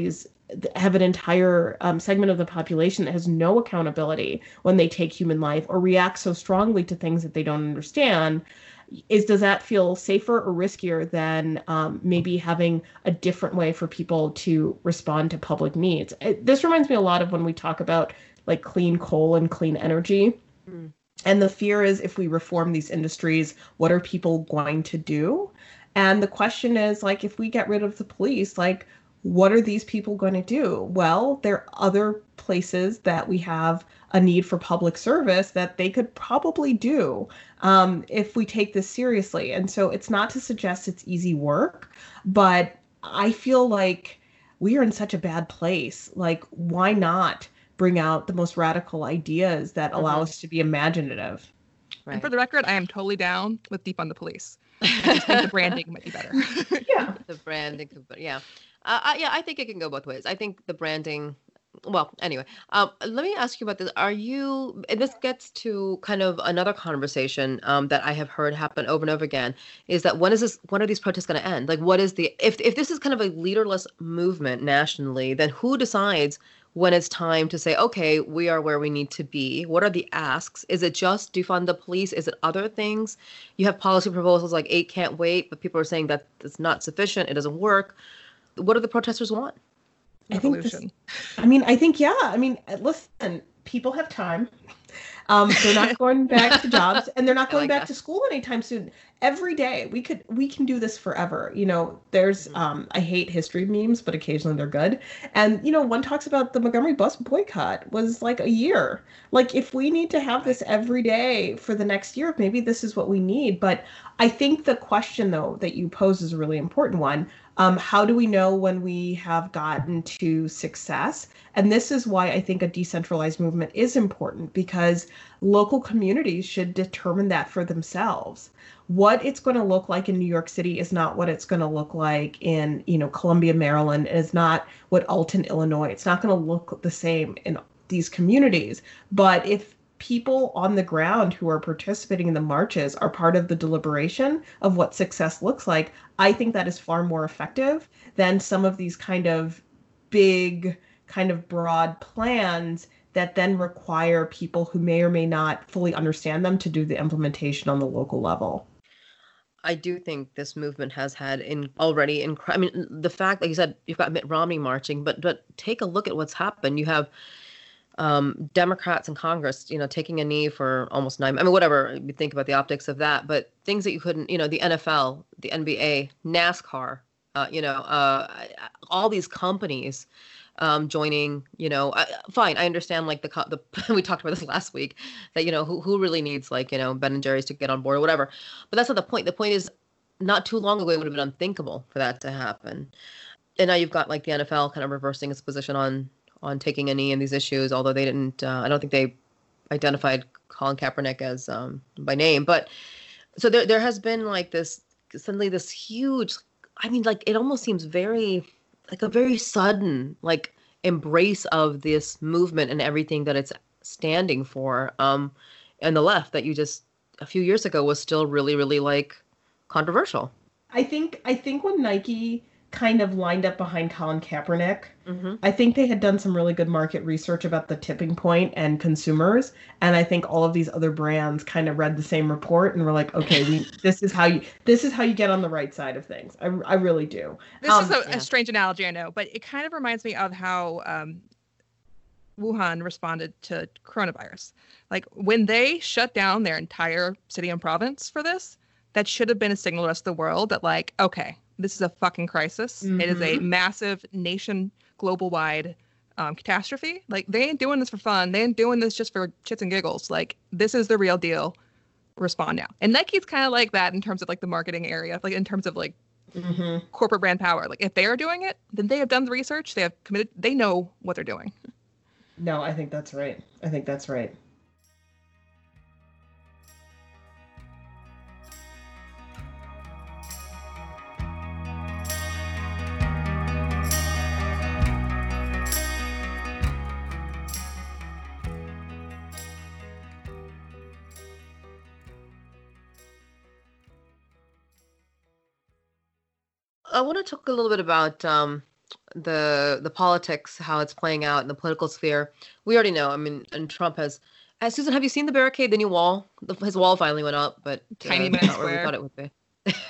have an entire segment of the population that has no accountability when they take human life or react so strongly to things that they don't understand? Does that feel safer or riskier than maybe having a different way for people to respond to public needs? This reminds me a lot of when we talk about clean coal and clean energy. And the fear is, if we reform these industries, what are people going to do? And the question is, if we get rid of the police, what are these people going to do? Well, there are other places that we have a need for public service that they could probably do if we take this seriously. And so it's not to suggest it's easy work, but I feel like we are in such a bad place. Why not bring out the most radical ideas that allow us to be imaginative? Right. And for the record, I am totally down with defund the police. I just think the branding might be better. Yeah. The branding, yeah. I think it can go both ways. I think the branding, well, anyway, let me ask you about this. And this gets to kind of another conversation that I have heard happen over and over again, is that when are these protests going to end? What is if this is kind of a leaderless movement nationally, then who decides when it's time to say, okay, we are where we need to be? What are the asks? Is it just defund the police? Is it other things? You have policy proposals like 8 can't wait, but people are saying that it's not sufficient. It doesn't work. What do the protesters want? Revolution. Listen, people have time. They're not going back to jobs, and they're not going back to school anytime soon. Every day we can do this forever. There's I hate history memes, but occasionally they're good. And one talks about the Montgomery bus boycott was a year. If we need to have this every day for the next year, maybe this is what we need. But I think the question though that you pose is a really important one. How do we know when we have gotten to success? And this is why I think a decentralized movement is important, because local communities should determine that for themselves. What it's going to look like in New York City is not what it's going to look like in, Columbia, Maryland. It is not what Alton, Illinois. It's not going to look the same in these communities. But if people on the ground who are participating in the marches are part of the deliberation of what success looks like, I think that is far more effective than some of these kind of big, kind of broad plans that then require people who may or may not fully understand them to do the implementation on the local level. I do think this movement has had the fact, like you said, you've got Mitt Romney marching, but take a look at what's happened. You have Democrats in Congress, taking a knee for almost 9. Whatever you think about the optics of that, but things that you couldn't, the NFL, the NBA, NASCAR, all these companies joining, fine. I understand the we talked about this last week that, who really needs Ben and Jerry's to get on board or whatever. But that's not the point. The point is, not too long ago, it would have been unthinkable for that to happen. And now you've got the NFL kind of reversing its position on taking a knee in these issues, although they didn't, I don't think they identified Colin Kaepernick as by name. But so there has been suddenly this huge, it almost seems very, a very sudden, embrace of this movement and everything that it's standing for. And the left that you just a few years ago was still really, really controversial. I think when Nike kind of lined up behind Colin Kaepernick. Mm-hmm. I think they had done some really good market research about the tipping point and consumers, and I think all of these other brands kind of read the same report and were like, okay, this is how you get on the right side of things. I really do. This is a strange analogy, I know, but it kind of reminds me of how Wuhan responded to coronavirus. Like when they shut down their entire city and province for this, that should have been a signal to the rest of the world that like, okay, this is a fucking crisis. Mm-hmm. It is a massive nation, global-wide catastrophe. Like, they ain't doing this for fun. They ain't doing this just for shits and giggles. Like, this is the real deal. Respond now. And Nike's kind of like that in terms of, like, the marketing area. Like, in terms of, like, corporate brand power. Like, if they are doing it, then they have done the research. They have committed. They know what they're doing. No, I think that's right. I want to talk a little bit about the politics, how it's playing out in the political sphere. We already know. I mean, and Trump has. Susan, have you seen the barricade, the new wall? His wall finally went up, but Tiny Man Square. Where we thought it would be.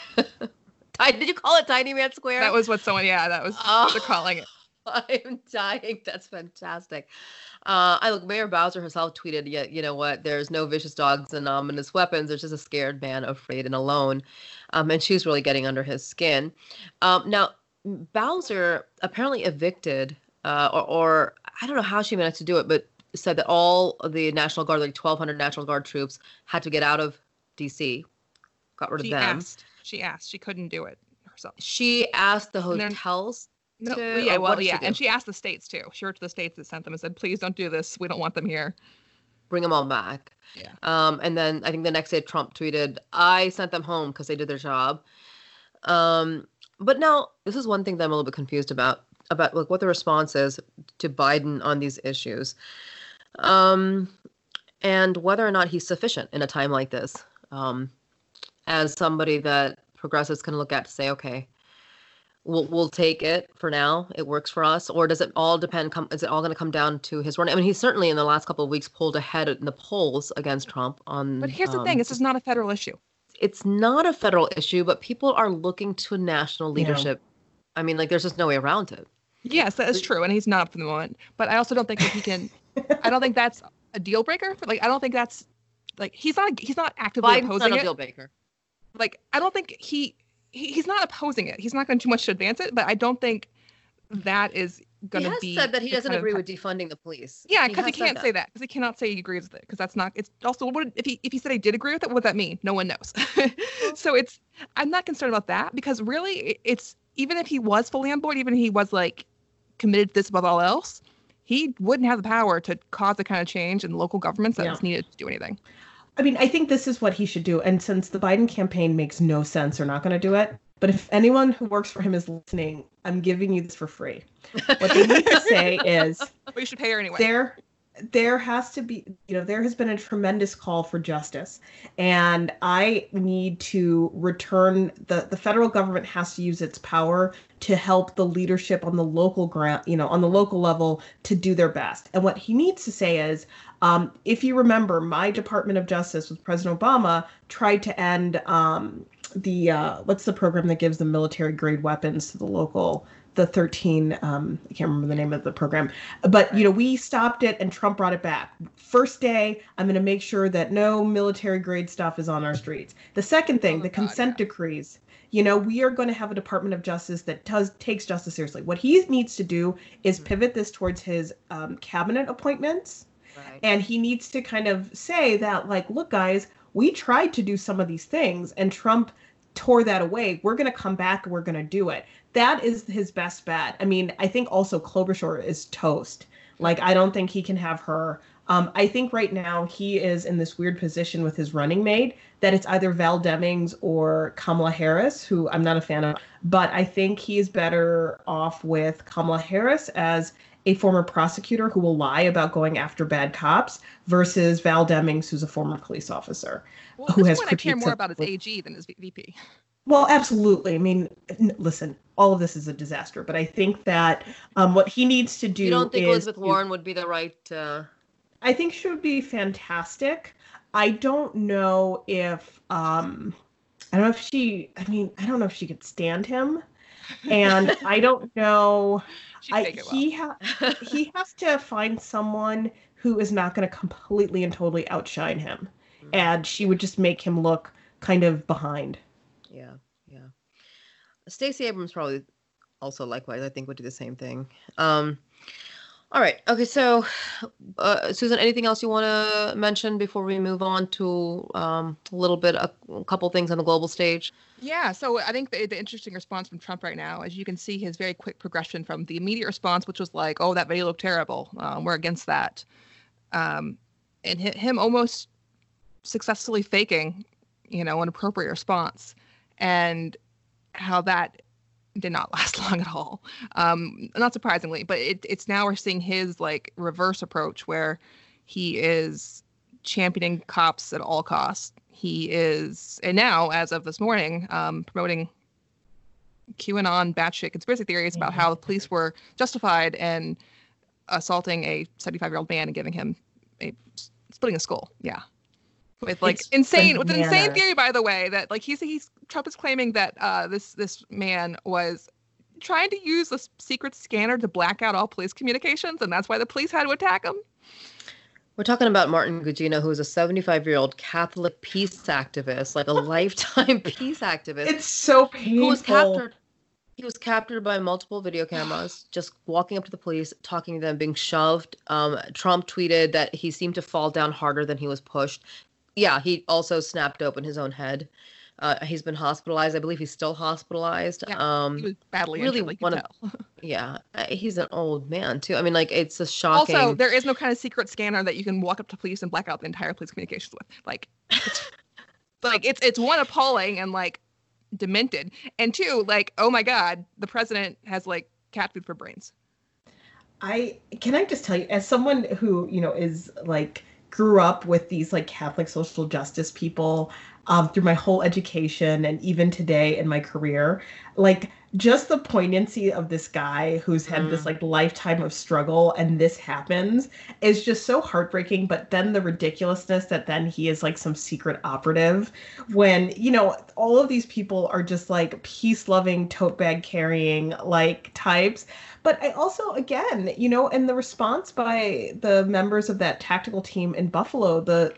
Did you call it Tiny Man Square? That was what someone. Yeah, that was what they're calling it. I'm dying. That's fantastic. Look, Mayor Bowser herself tweeted, "Yeah, you know what? There's no vicious dogs and ominous weapons. There's just a scared man, afraid and alone." And she's really getting under his skin. Now, Bowser apparently evicted, or I don't know how she managed to do it, but said that all of the National Guard, like 1,200 National Guard troops, had to get out of D.C. Got rid of them. She asked. She couldn't do it herself. She asked the hotels. And she asked the states too. She wrote to the states that sent them and said, "Please don't do this. We don't want them here. Bring them all back." Yeah. And then I think the next day Trump tweeted, "I sent them home because they did their job." But now this is one thing that I'm a little bit confused about like what the response is to Biden on these issues, and whether or not he's sufficient in a time like this, as somebody that progressives can look at to say, okay, we'll take it for now. It works for us. Or does it all depend? Is it all going to come down to his running? I mean, he's certainly in the last couple of weeks pulled ahead in the polls against Trump on. But here's the thing: this is not a federal issue. It's not a federal issue, but people are looking to national leadership. Yeah. I mean, like, there's just no way around it. Yes, that is true, and he's not up for the moment. But I also don't think that he can. I don't think that's a deal breaker. Like, I don't think that's like he's not actively opposing it. Not a deal breaker. Like, I don't think he's not opposing it. He's not going to do much to advance it, but I don't think that is going to be. He has said that he doesn't agree with defunding the police. Yeah, because he can't say that. Because he cannot say he agrees with it. Because that's not. It's also what if he said he did agree with it? What would that mean? No one knows. So I'm not concerned about that because really it's even if he was fully on board, even if he was like committed to this above all else, he wouldn't have the power to cause the kind of change in local governments that is needed to do anything. I mean, I think this is what he should do. And since the Biden campaign makes no sense, they're not going to do it. But if anyone who works for him is listening, I'm giving you this for free. What they need to say is, well, you should pay her anyway. There has to be, there has been a tremendous call for justice. And I need to return, the federal government has to use its power to help the leadership on the local on the local level to do their best. And what he needs to say is, if you remember, my Department of Justice with President Obama tried to end what's the program that gives the military grade weapons to the 13, I can't remember the name of the program, but we stopped it and Trump brought it back. First day, I'm going to make sure that no military grade stuff is on our streets. The second thing, consent decrees. We are going to have a Department of Justice that takes justice seriously. What he needs to do is pivot this towards his cabinet appointments. Right. And he needs to kind of say that, like, look, guys, we tried to do some of these things and Trump tore that away. We're going to come back and we're going to do it. That is his best bet. I mean, I think also Klobuchar is toast. Like, I don't think he can have her. I think right now he is in this weird position with his running mate that it's either Val Demings or Kamala Harris, who I'm not a fan of. But I think he's better off with Kamala Harris as a former prosecutor who will lie about going after bad cops versus Val Demings, who's a former police officer who has critiques. I care more about his AG than his VP. Well, absolutely. I mean, listen, all of this is a disaster, but I think that what he needs to do You don't think is Elizabeth Warren would be the right? I think she would be fantastic. I don't know if I don't know if she. I mean, I don't know if she could stand him, and I don't know. She'd take it well. He has to find someone who is not going to completely and totally outshine him, and she would just make him look kind of behind. Yeah, yeah. Stacey Abrams probably also likewise, I think, would do the same thing. All right. Okay. So, Susan, anything else you want to mention before we move on to a couple things on the global stage? Yeah. So I think the interesting response from Trump right now, as you can see, his very quick progression from the immediate response, which was like, "Oh, that video looked terrible. We're against that," and him almost successfully faking, an appropriate response, and how that did not last long at all. Not surprisingly, but it's now we're seeing his like reverse approach where he is championing cops at all costs. He is, and now as of this morning, promoting QAnon batshit conspiracy theories about how the police were justified in assaulting a 75-year-old man and giving him splitting a skull. Yeah. With like an insane theory, by the way, that like Trump is claiming that this man was trying to use a secret scanner to black out all police communications, and that's why the police had to attack him. We're talking about Martin Gugino, who is a 75-year-old Catholic peace activist, like a lifetime peace activist. It's so painful. He was captured by multiple video cameras, just walking up to the police, talking to them, being shoved. Trump tweeted that he seemed to fall down harder than he was pushed. Yeah, he also snapped open his own head. He's been hospitalized. I believe he's still hospitalized. Yeah, he was badly really injured, yeah, he's an old man too. I mean, like, it's a shocking. Also, there is no kind of secret scanner that you can walk up to police and black out the entire police communications with. Like, it's one, appalling and like demented, and two, like, oh my God, the president has like cat food for brains. Can I just tell you, as someone who is like grew up with these like Catholic social justice people through my whole education and even today in my career, like just the poignancy of this guy who's had this like lifetime of struggle and this happens is just so heartbreaking. But then the ridiculousness that then he is like some secret operative when, all of these people are just like peace loving, tote bag carrying like types. But I also, again, and the response by the members of that tactical team in Buffalo, the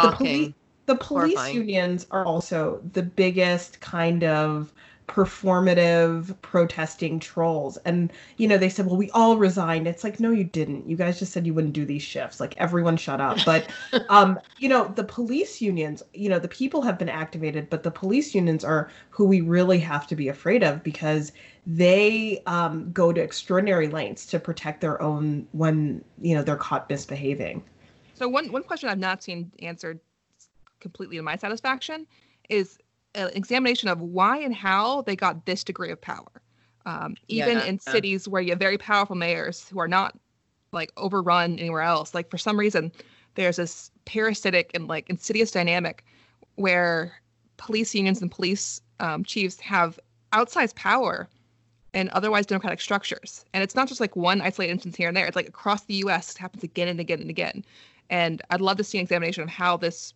police unions are also the biggest kind of performative protesting trolls. And, they said, well, we all resigned. It's like, no, you didn't. You guys just said you wouldn't do these shifts. Like, everyone shut up. But, the police unions, the people have been activated, but the police unions are who we really have to be afraid of because they go to extraordinary lengths to protect their own when, they're caught misbehaving. So one question I've not seen answered completely to my satisfaction is an examination of why and how they got this degree of power. Even in cities where you have very powerful mayors who are not like overrun anywhere else. Like for some reason, there's this parasitic and like insidious dynamic where police unions and police chiefs have outsized power and otherwise democratic structures. And it's not just like one isolated instance here and there. It's like across the U.S. it happens again and again and again. And I'd love to see an examination of how this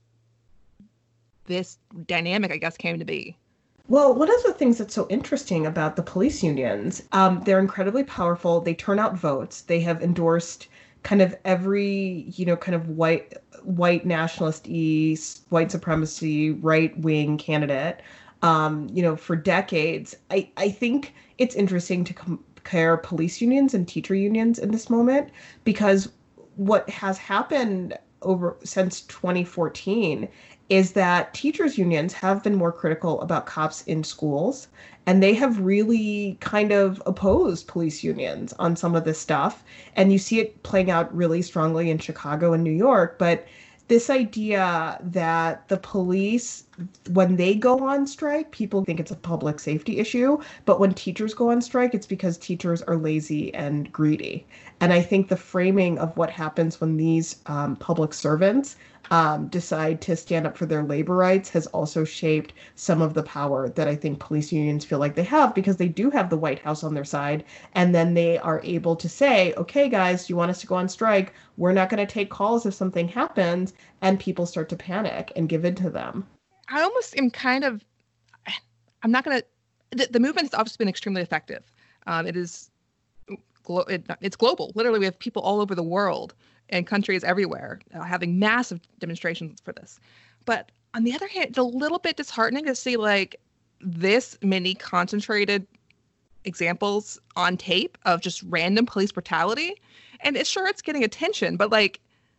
dynamic, I guess, came to be. Well, one of the things that's so interesting about the police unions, they're incredibly powerful. They turn out votes. They have endorsed kind of every, kind of white nationalist-y, white supremacy, right-wing candidate, for decades. I think it's interesting to compare police unions and teacher unions in this moment because what has happened since 2014 is that teachers unions have been more critical about cops in schools, and they have really kind of opposed police unions on some of this stuff. And you see it playing out really strongly in Chicago and New York. But this idea that the police, when they go on strike, people think it's a public safety issue. But when teachers go on strike, it's because teachers are lazy and greedy. And I think the framing of what happens when these public servants decide to stand up for their labor rights has also shaped some of the power that I think police unions feel like they have, because they do have the White House on their side. And then they are able to say, okay, guys, do you want us to go on strike? We're not going to take calls if something happens. And people start to panic and give in to them. I almost am kind of, I'm not going to, the movement has obviously been extremely effective. It's global. Literally, we have people all over the world and countries everywhere having massive demonstrations for this. But on the other hand, it's a little bit disheartening to see like this many concentrated examples on tape of just random police brutality. And it's getting attention, but like,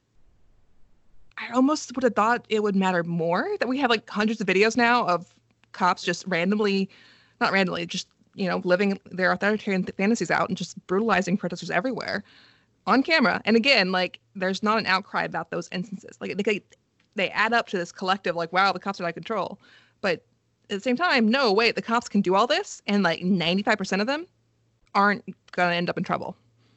I almost would have thought it would matter more that we have like hundreds of videos now of cops just not randomly, just, living their authoritarian fantasies out and just brutalizing protesters everywhere on camera. And again, like there's not an outcry about those instances. Like they add up to this collective, like, wow, the cops are out of control. But at the same time, no, wait, the cops can do all this. And like 95% of them aren't going to end up in trouble.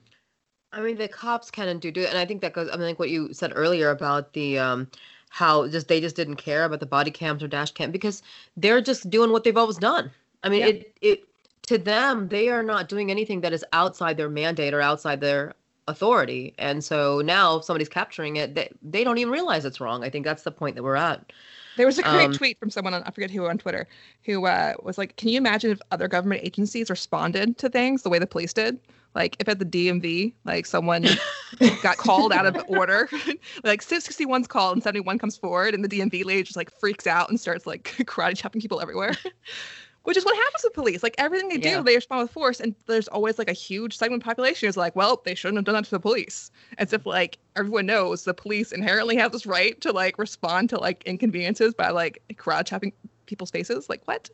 I mean, the cops can and do it, and I think that goes. I mean, like what you said earlier about the how they just didn't care about the body cams or dash cam because they're just doing what they've always done. I mean, it to them, they are not doing anything that is outside their mandate or outside their authority, and so now if somebody's capturing it, they don't even realize it's wrong. I think that's the point that we're at. There was a great tweet from someone I forget who on Twitter who was like, "Can you imagine if other government agencies responded to things the way the police did?" Like if at the DMV, like someone got called out of order, like 61's called and 71 comes forward and the DMV lady just like freaks out and starts like karate chopping people everywhere, which is what happens with police. Like everything they do, they respond with force. And there's always like a huge segment of the population who's like, well, they shouldn't have done that to the police. As if like everyone knows the police inherently have this right to like respond to like inconveniences by like karate chopping people's faces. Like what?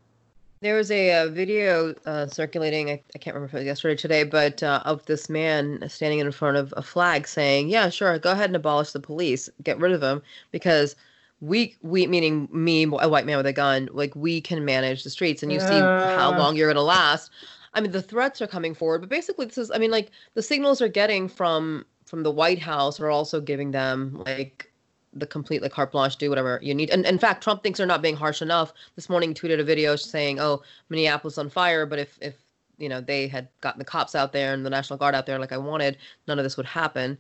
There was a video circulating, I can't remember if it was yesterday or today, but of this man standing in front of a flag saying, yeah, sure, go ahead and abolish the police, get rid of them, because we meaning me, a white man with a gun, like we can manage the streets and you see how long you're going to last. I mean, the threats are coming forward, but basically this is, I mean, like the signals they're getting from the White House are also giving them like the complete like carte blanche, do whatever you need. And in fact, Trump thinks they're not being harsh enough. This morning tweeted a video saying, oh, Minneapolis on fire, but if they had gotten the cops out there and the National Guard out there like I wanted, none of this would happen.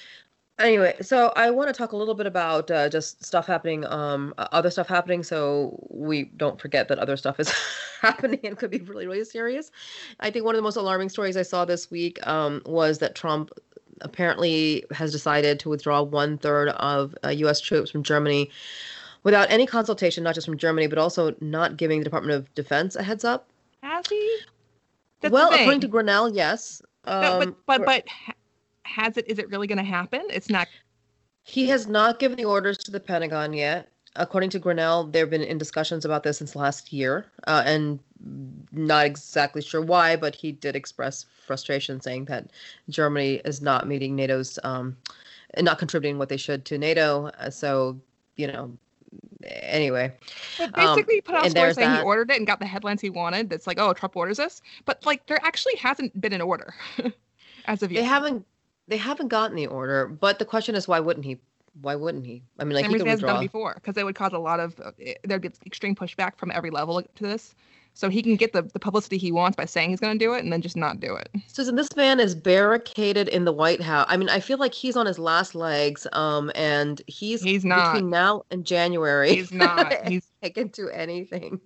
Anyway, so I want to talk a little bit about just stuff happening, other stuff happening, so we don't forget that other stuff is happening and could be really, really serious. I think one of the most alarming stories I saw this week was that Trump apparently has decided to withdraw 1/3 of U.S. troops from Germany without any consultation, not just from Germany, but also not giving the Department of Defense a heads up. Has he? That's well, according to Grinnell, yes. No, but has it? Is it really going to happen? It's not. He has not given the orders to the Pentagon yet. According to Grinnell, they've been in discussions about this since last year, and not exactly sure why, but he did express frustration saying that Germany is not meeting NATO's, not contributing what they should to NATO. So, anyway. But basically, he put out a story saying he ordered it and got the headlines he wanted. That's like, oh, Trump orders this. But like, there actually hasn't been an order as of yet. They haven't gotten the order, but the question is, why wouldn't he? Why wouldn't he? I mean, like he could withdraw. Done before, because it would cause a lot of there'd be extreme pushback from every level to this. So he can get the publicity he wants by saying he's going to do it and then just not do it. Susan, this man is barricaded in the White House. I mean, I feel like he's on his last legs. And he's not between now and January. He's not. He can do anything.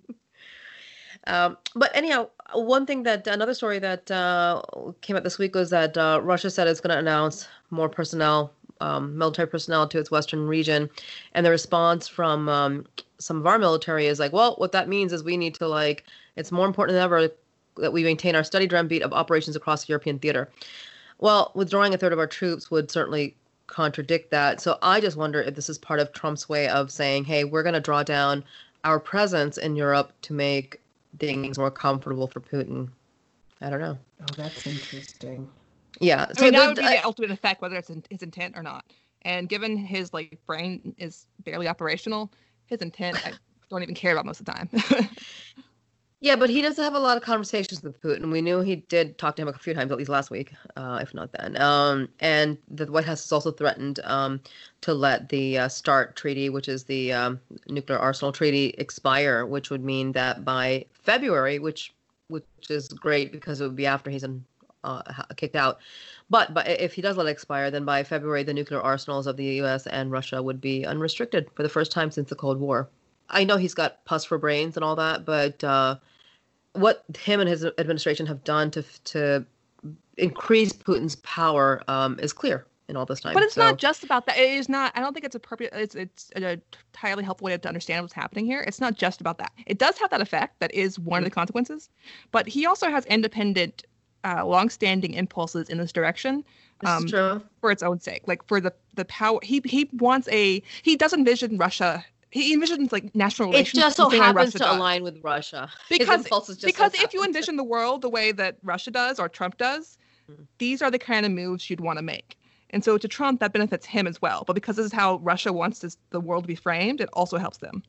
But anyhow, another story that came out this week was that Russia said it's going to announce more personnel. Military personnel to its western region, and the response from some of our military is like, well, what that means is we need to it's more important than ever that we maintain our steady drumbeat of operations across the European theater. Well, withdrawing 1/3 of our troops would certainly contradict that. So I just wonder if this is part of Trump's way of saying, hey, we're going to draw down our presence in Europe to make things more comfortable for Putin. I don't know. Oh, that's interesting. Yeah, so that would be the ultimate effect, whether it's his intent or not. And given his brain is barely operational, his intent, don't even care about most of the time. Yeah, but he does have a lot of conversations with Putin. We knew he did talk to him a few times, at least last week, if not then. And the White House has also threatened to let the START treaty, which is the nuclear arsenal treaty, expire, which would mean that by February, which is great because it would be after he's kicked out. But if he does let it expire, then by February, the nuclear arsenals of the U.S. and Russia would be unrestricted for the first time since the Cold War. I know he's got pus for brains and all that, but what him and his administration have done to increase Putin's power is clear in all this time. But it's not just about that. It is not. I don't think it's appropriate. It's a entirely helpful way to understand what's happening here. It's not just about that. It does have that effect. That is one of the consequences. But he also has independent, long-standing impulses in this direction. It's true. For its own sake, like for the power. He wants he does envision Russia. He envisions like national relations. It just so happens to align with Russia. Because if you envision the world the way that Russia does or Trump does, these are the kind of moves you'd want to make. And so to Trump, that benefits him as well. But because this is how Russia wants the world to be framed, it also helps them.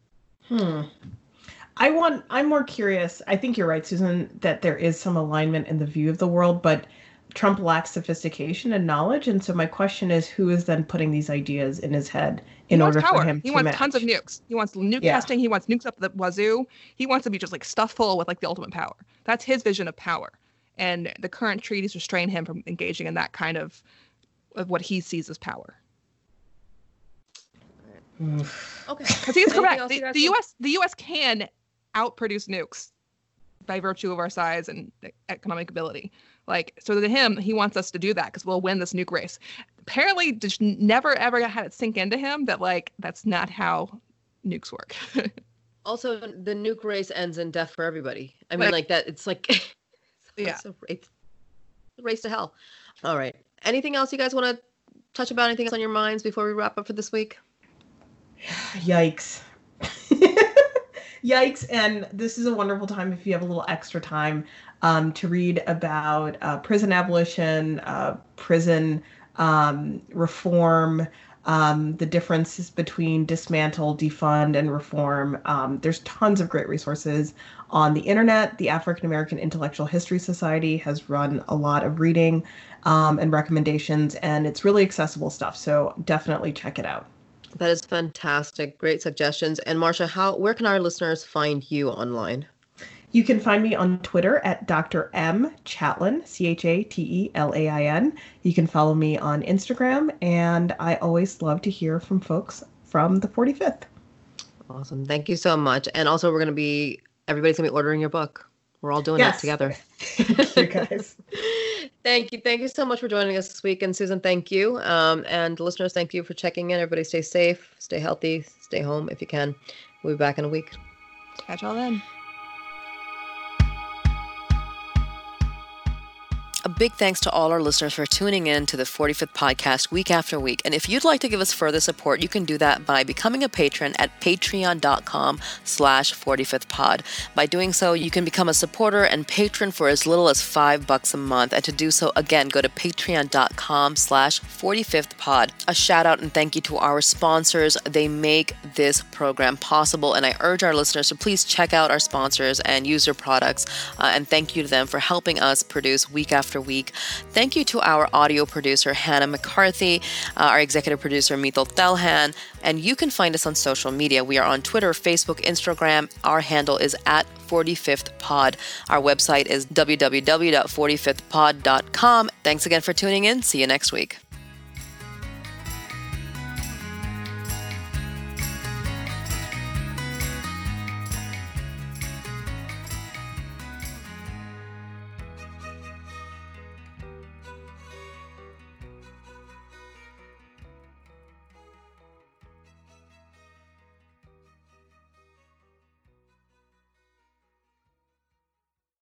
I'm more curious. I think you're right, Susan, that there is some alignment in the view of the world, but Trump lacks sophistication and knowledge. And so my question is, who is then putting these ideas in his head in order for him to match? He wants tons of nukes. He wants nuke testing. He wants nukes up the wazoo. He wants to be just like stuffed full with like the ultimate power. That's his vision of power. And the current treaties restrain him from engaging in that kind of what he sees as power. Okay. Because he's correct. The U.S. can outproduce nukes by virtue of our size and economic ability. Like, so to him, he wants us to do that because we'll win this nuke race. Apparently, just never, ever had it sink into him that, like, that's not how nukes work. Also, the nuke race ends in death for everybody. I mean, like that, it's like, it's a race to hell. All right. Anything else you guys want to touch about? Anything else on your minds before we wrap up for this week? Yikes. Yikes. And this is a wonderful time if you have a little extra time to read about prison abolition, prison reform, the differences between dismantle, defund, and reform. There's tons of great resources on the internet. The African American Intellectual History Society has run a lot of reading and recommendations, and it's really accessible stuff. So definitely check it out. That is fantastic. Great suggestions. And Marcia, where can our listeners find you online? You can find me on Twitter at Dr. M. Chatelain, Chatelain. You can follow me on Instagram, and I always love to hear from folks from the 45th. Awesome. Thank you so much. And also, everybody's going to be ordering your book. We're all doing it together. Thank you, guys. Thank you. Thank you so much for joining us this week. And Susan, thank you. And listeners, thank you for checking in. Everybody stay safe, stay healthy, stay home if you can. We'll be back in a week. Catch y'all then. A big thanks to all our listeners for tuning in to the 45th podcast week after week. And if you'd like to give us further support, you can do that by becoming a patron at patreon.com/45thpod. By doing so, you can become a supporter and patron for as little as $5 a month. And to do so, again, go to patreon.com/45thpod. A shout out and thank you to our sponsors. They make this program possible. And I urge our listeners to please check out our sponsors and use their products. And thank you to them for helping us produce week after week. Thank you to our audio producer, Hannah McCarthy, our executive producer, Mithal Thelhan, and you can find us on social media. We are on Twitter, Facebook, Instagram. Our handle is at 45thpod. Our website is www.45thpod.com. Thanks again for tuning in. See you next week.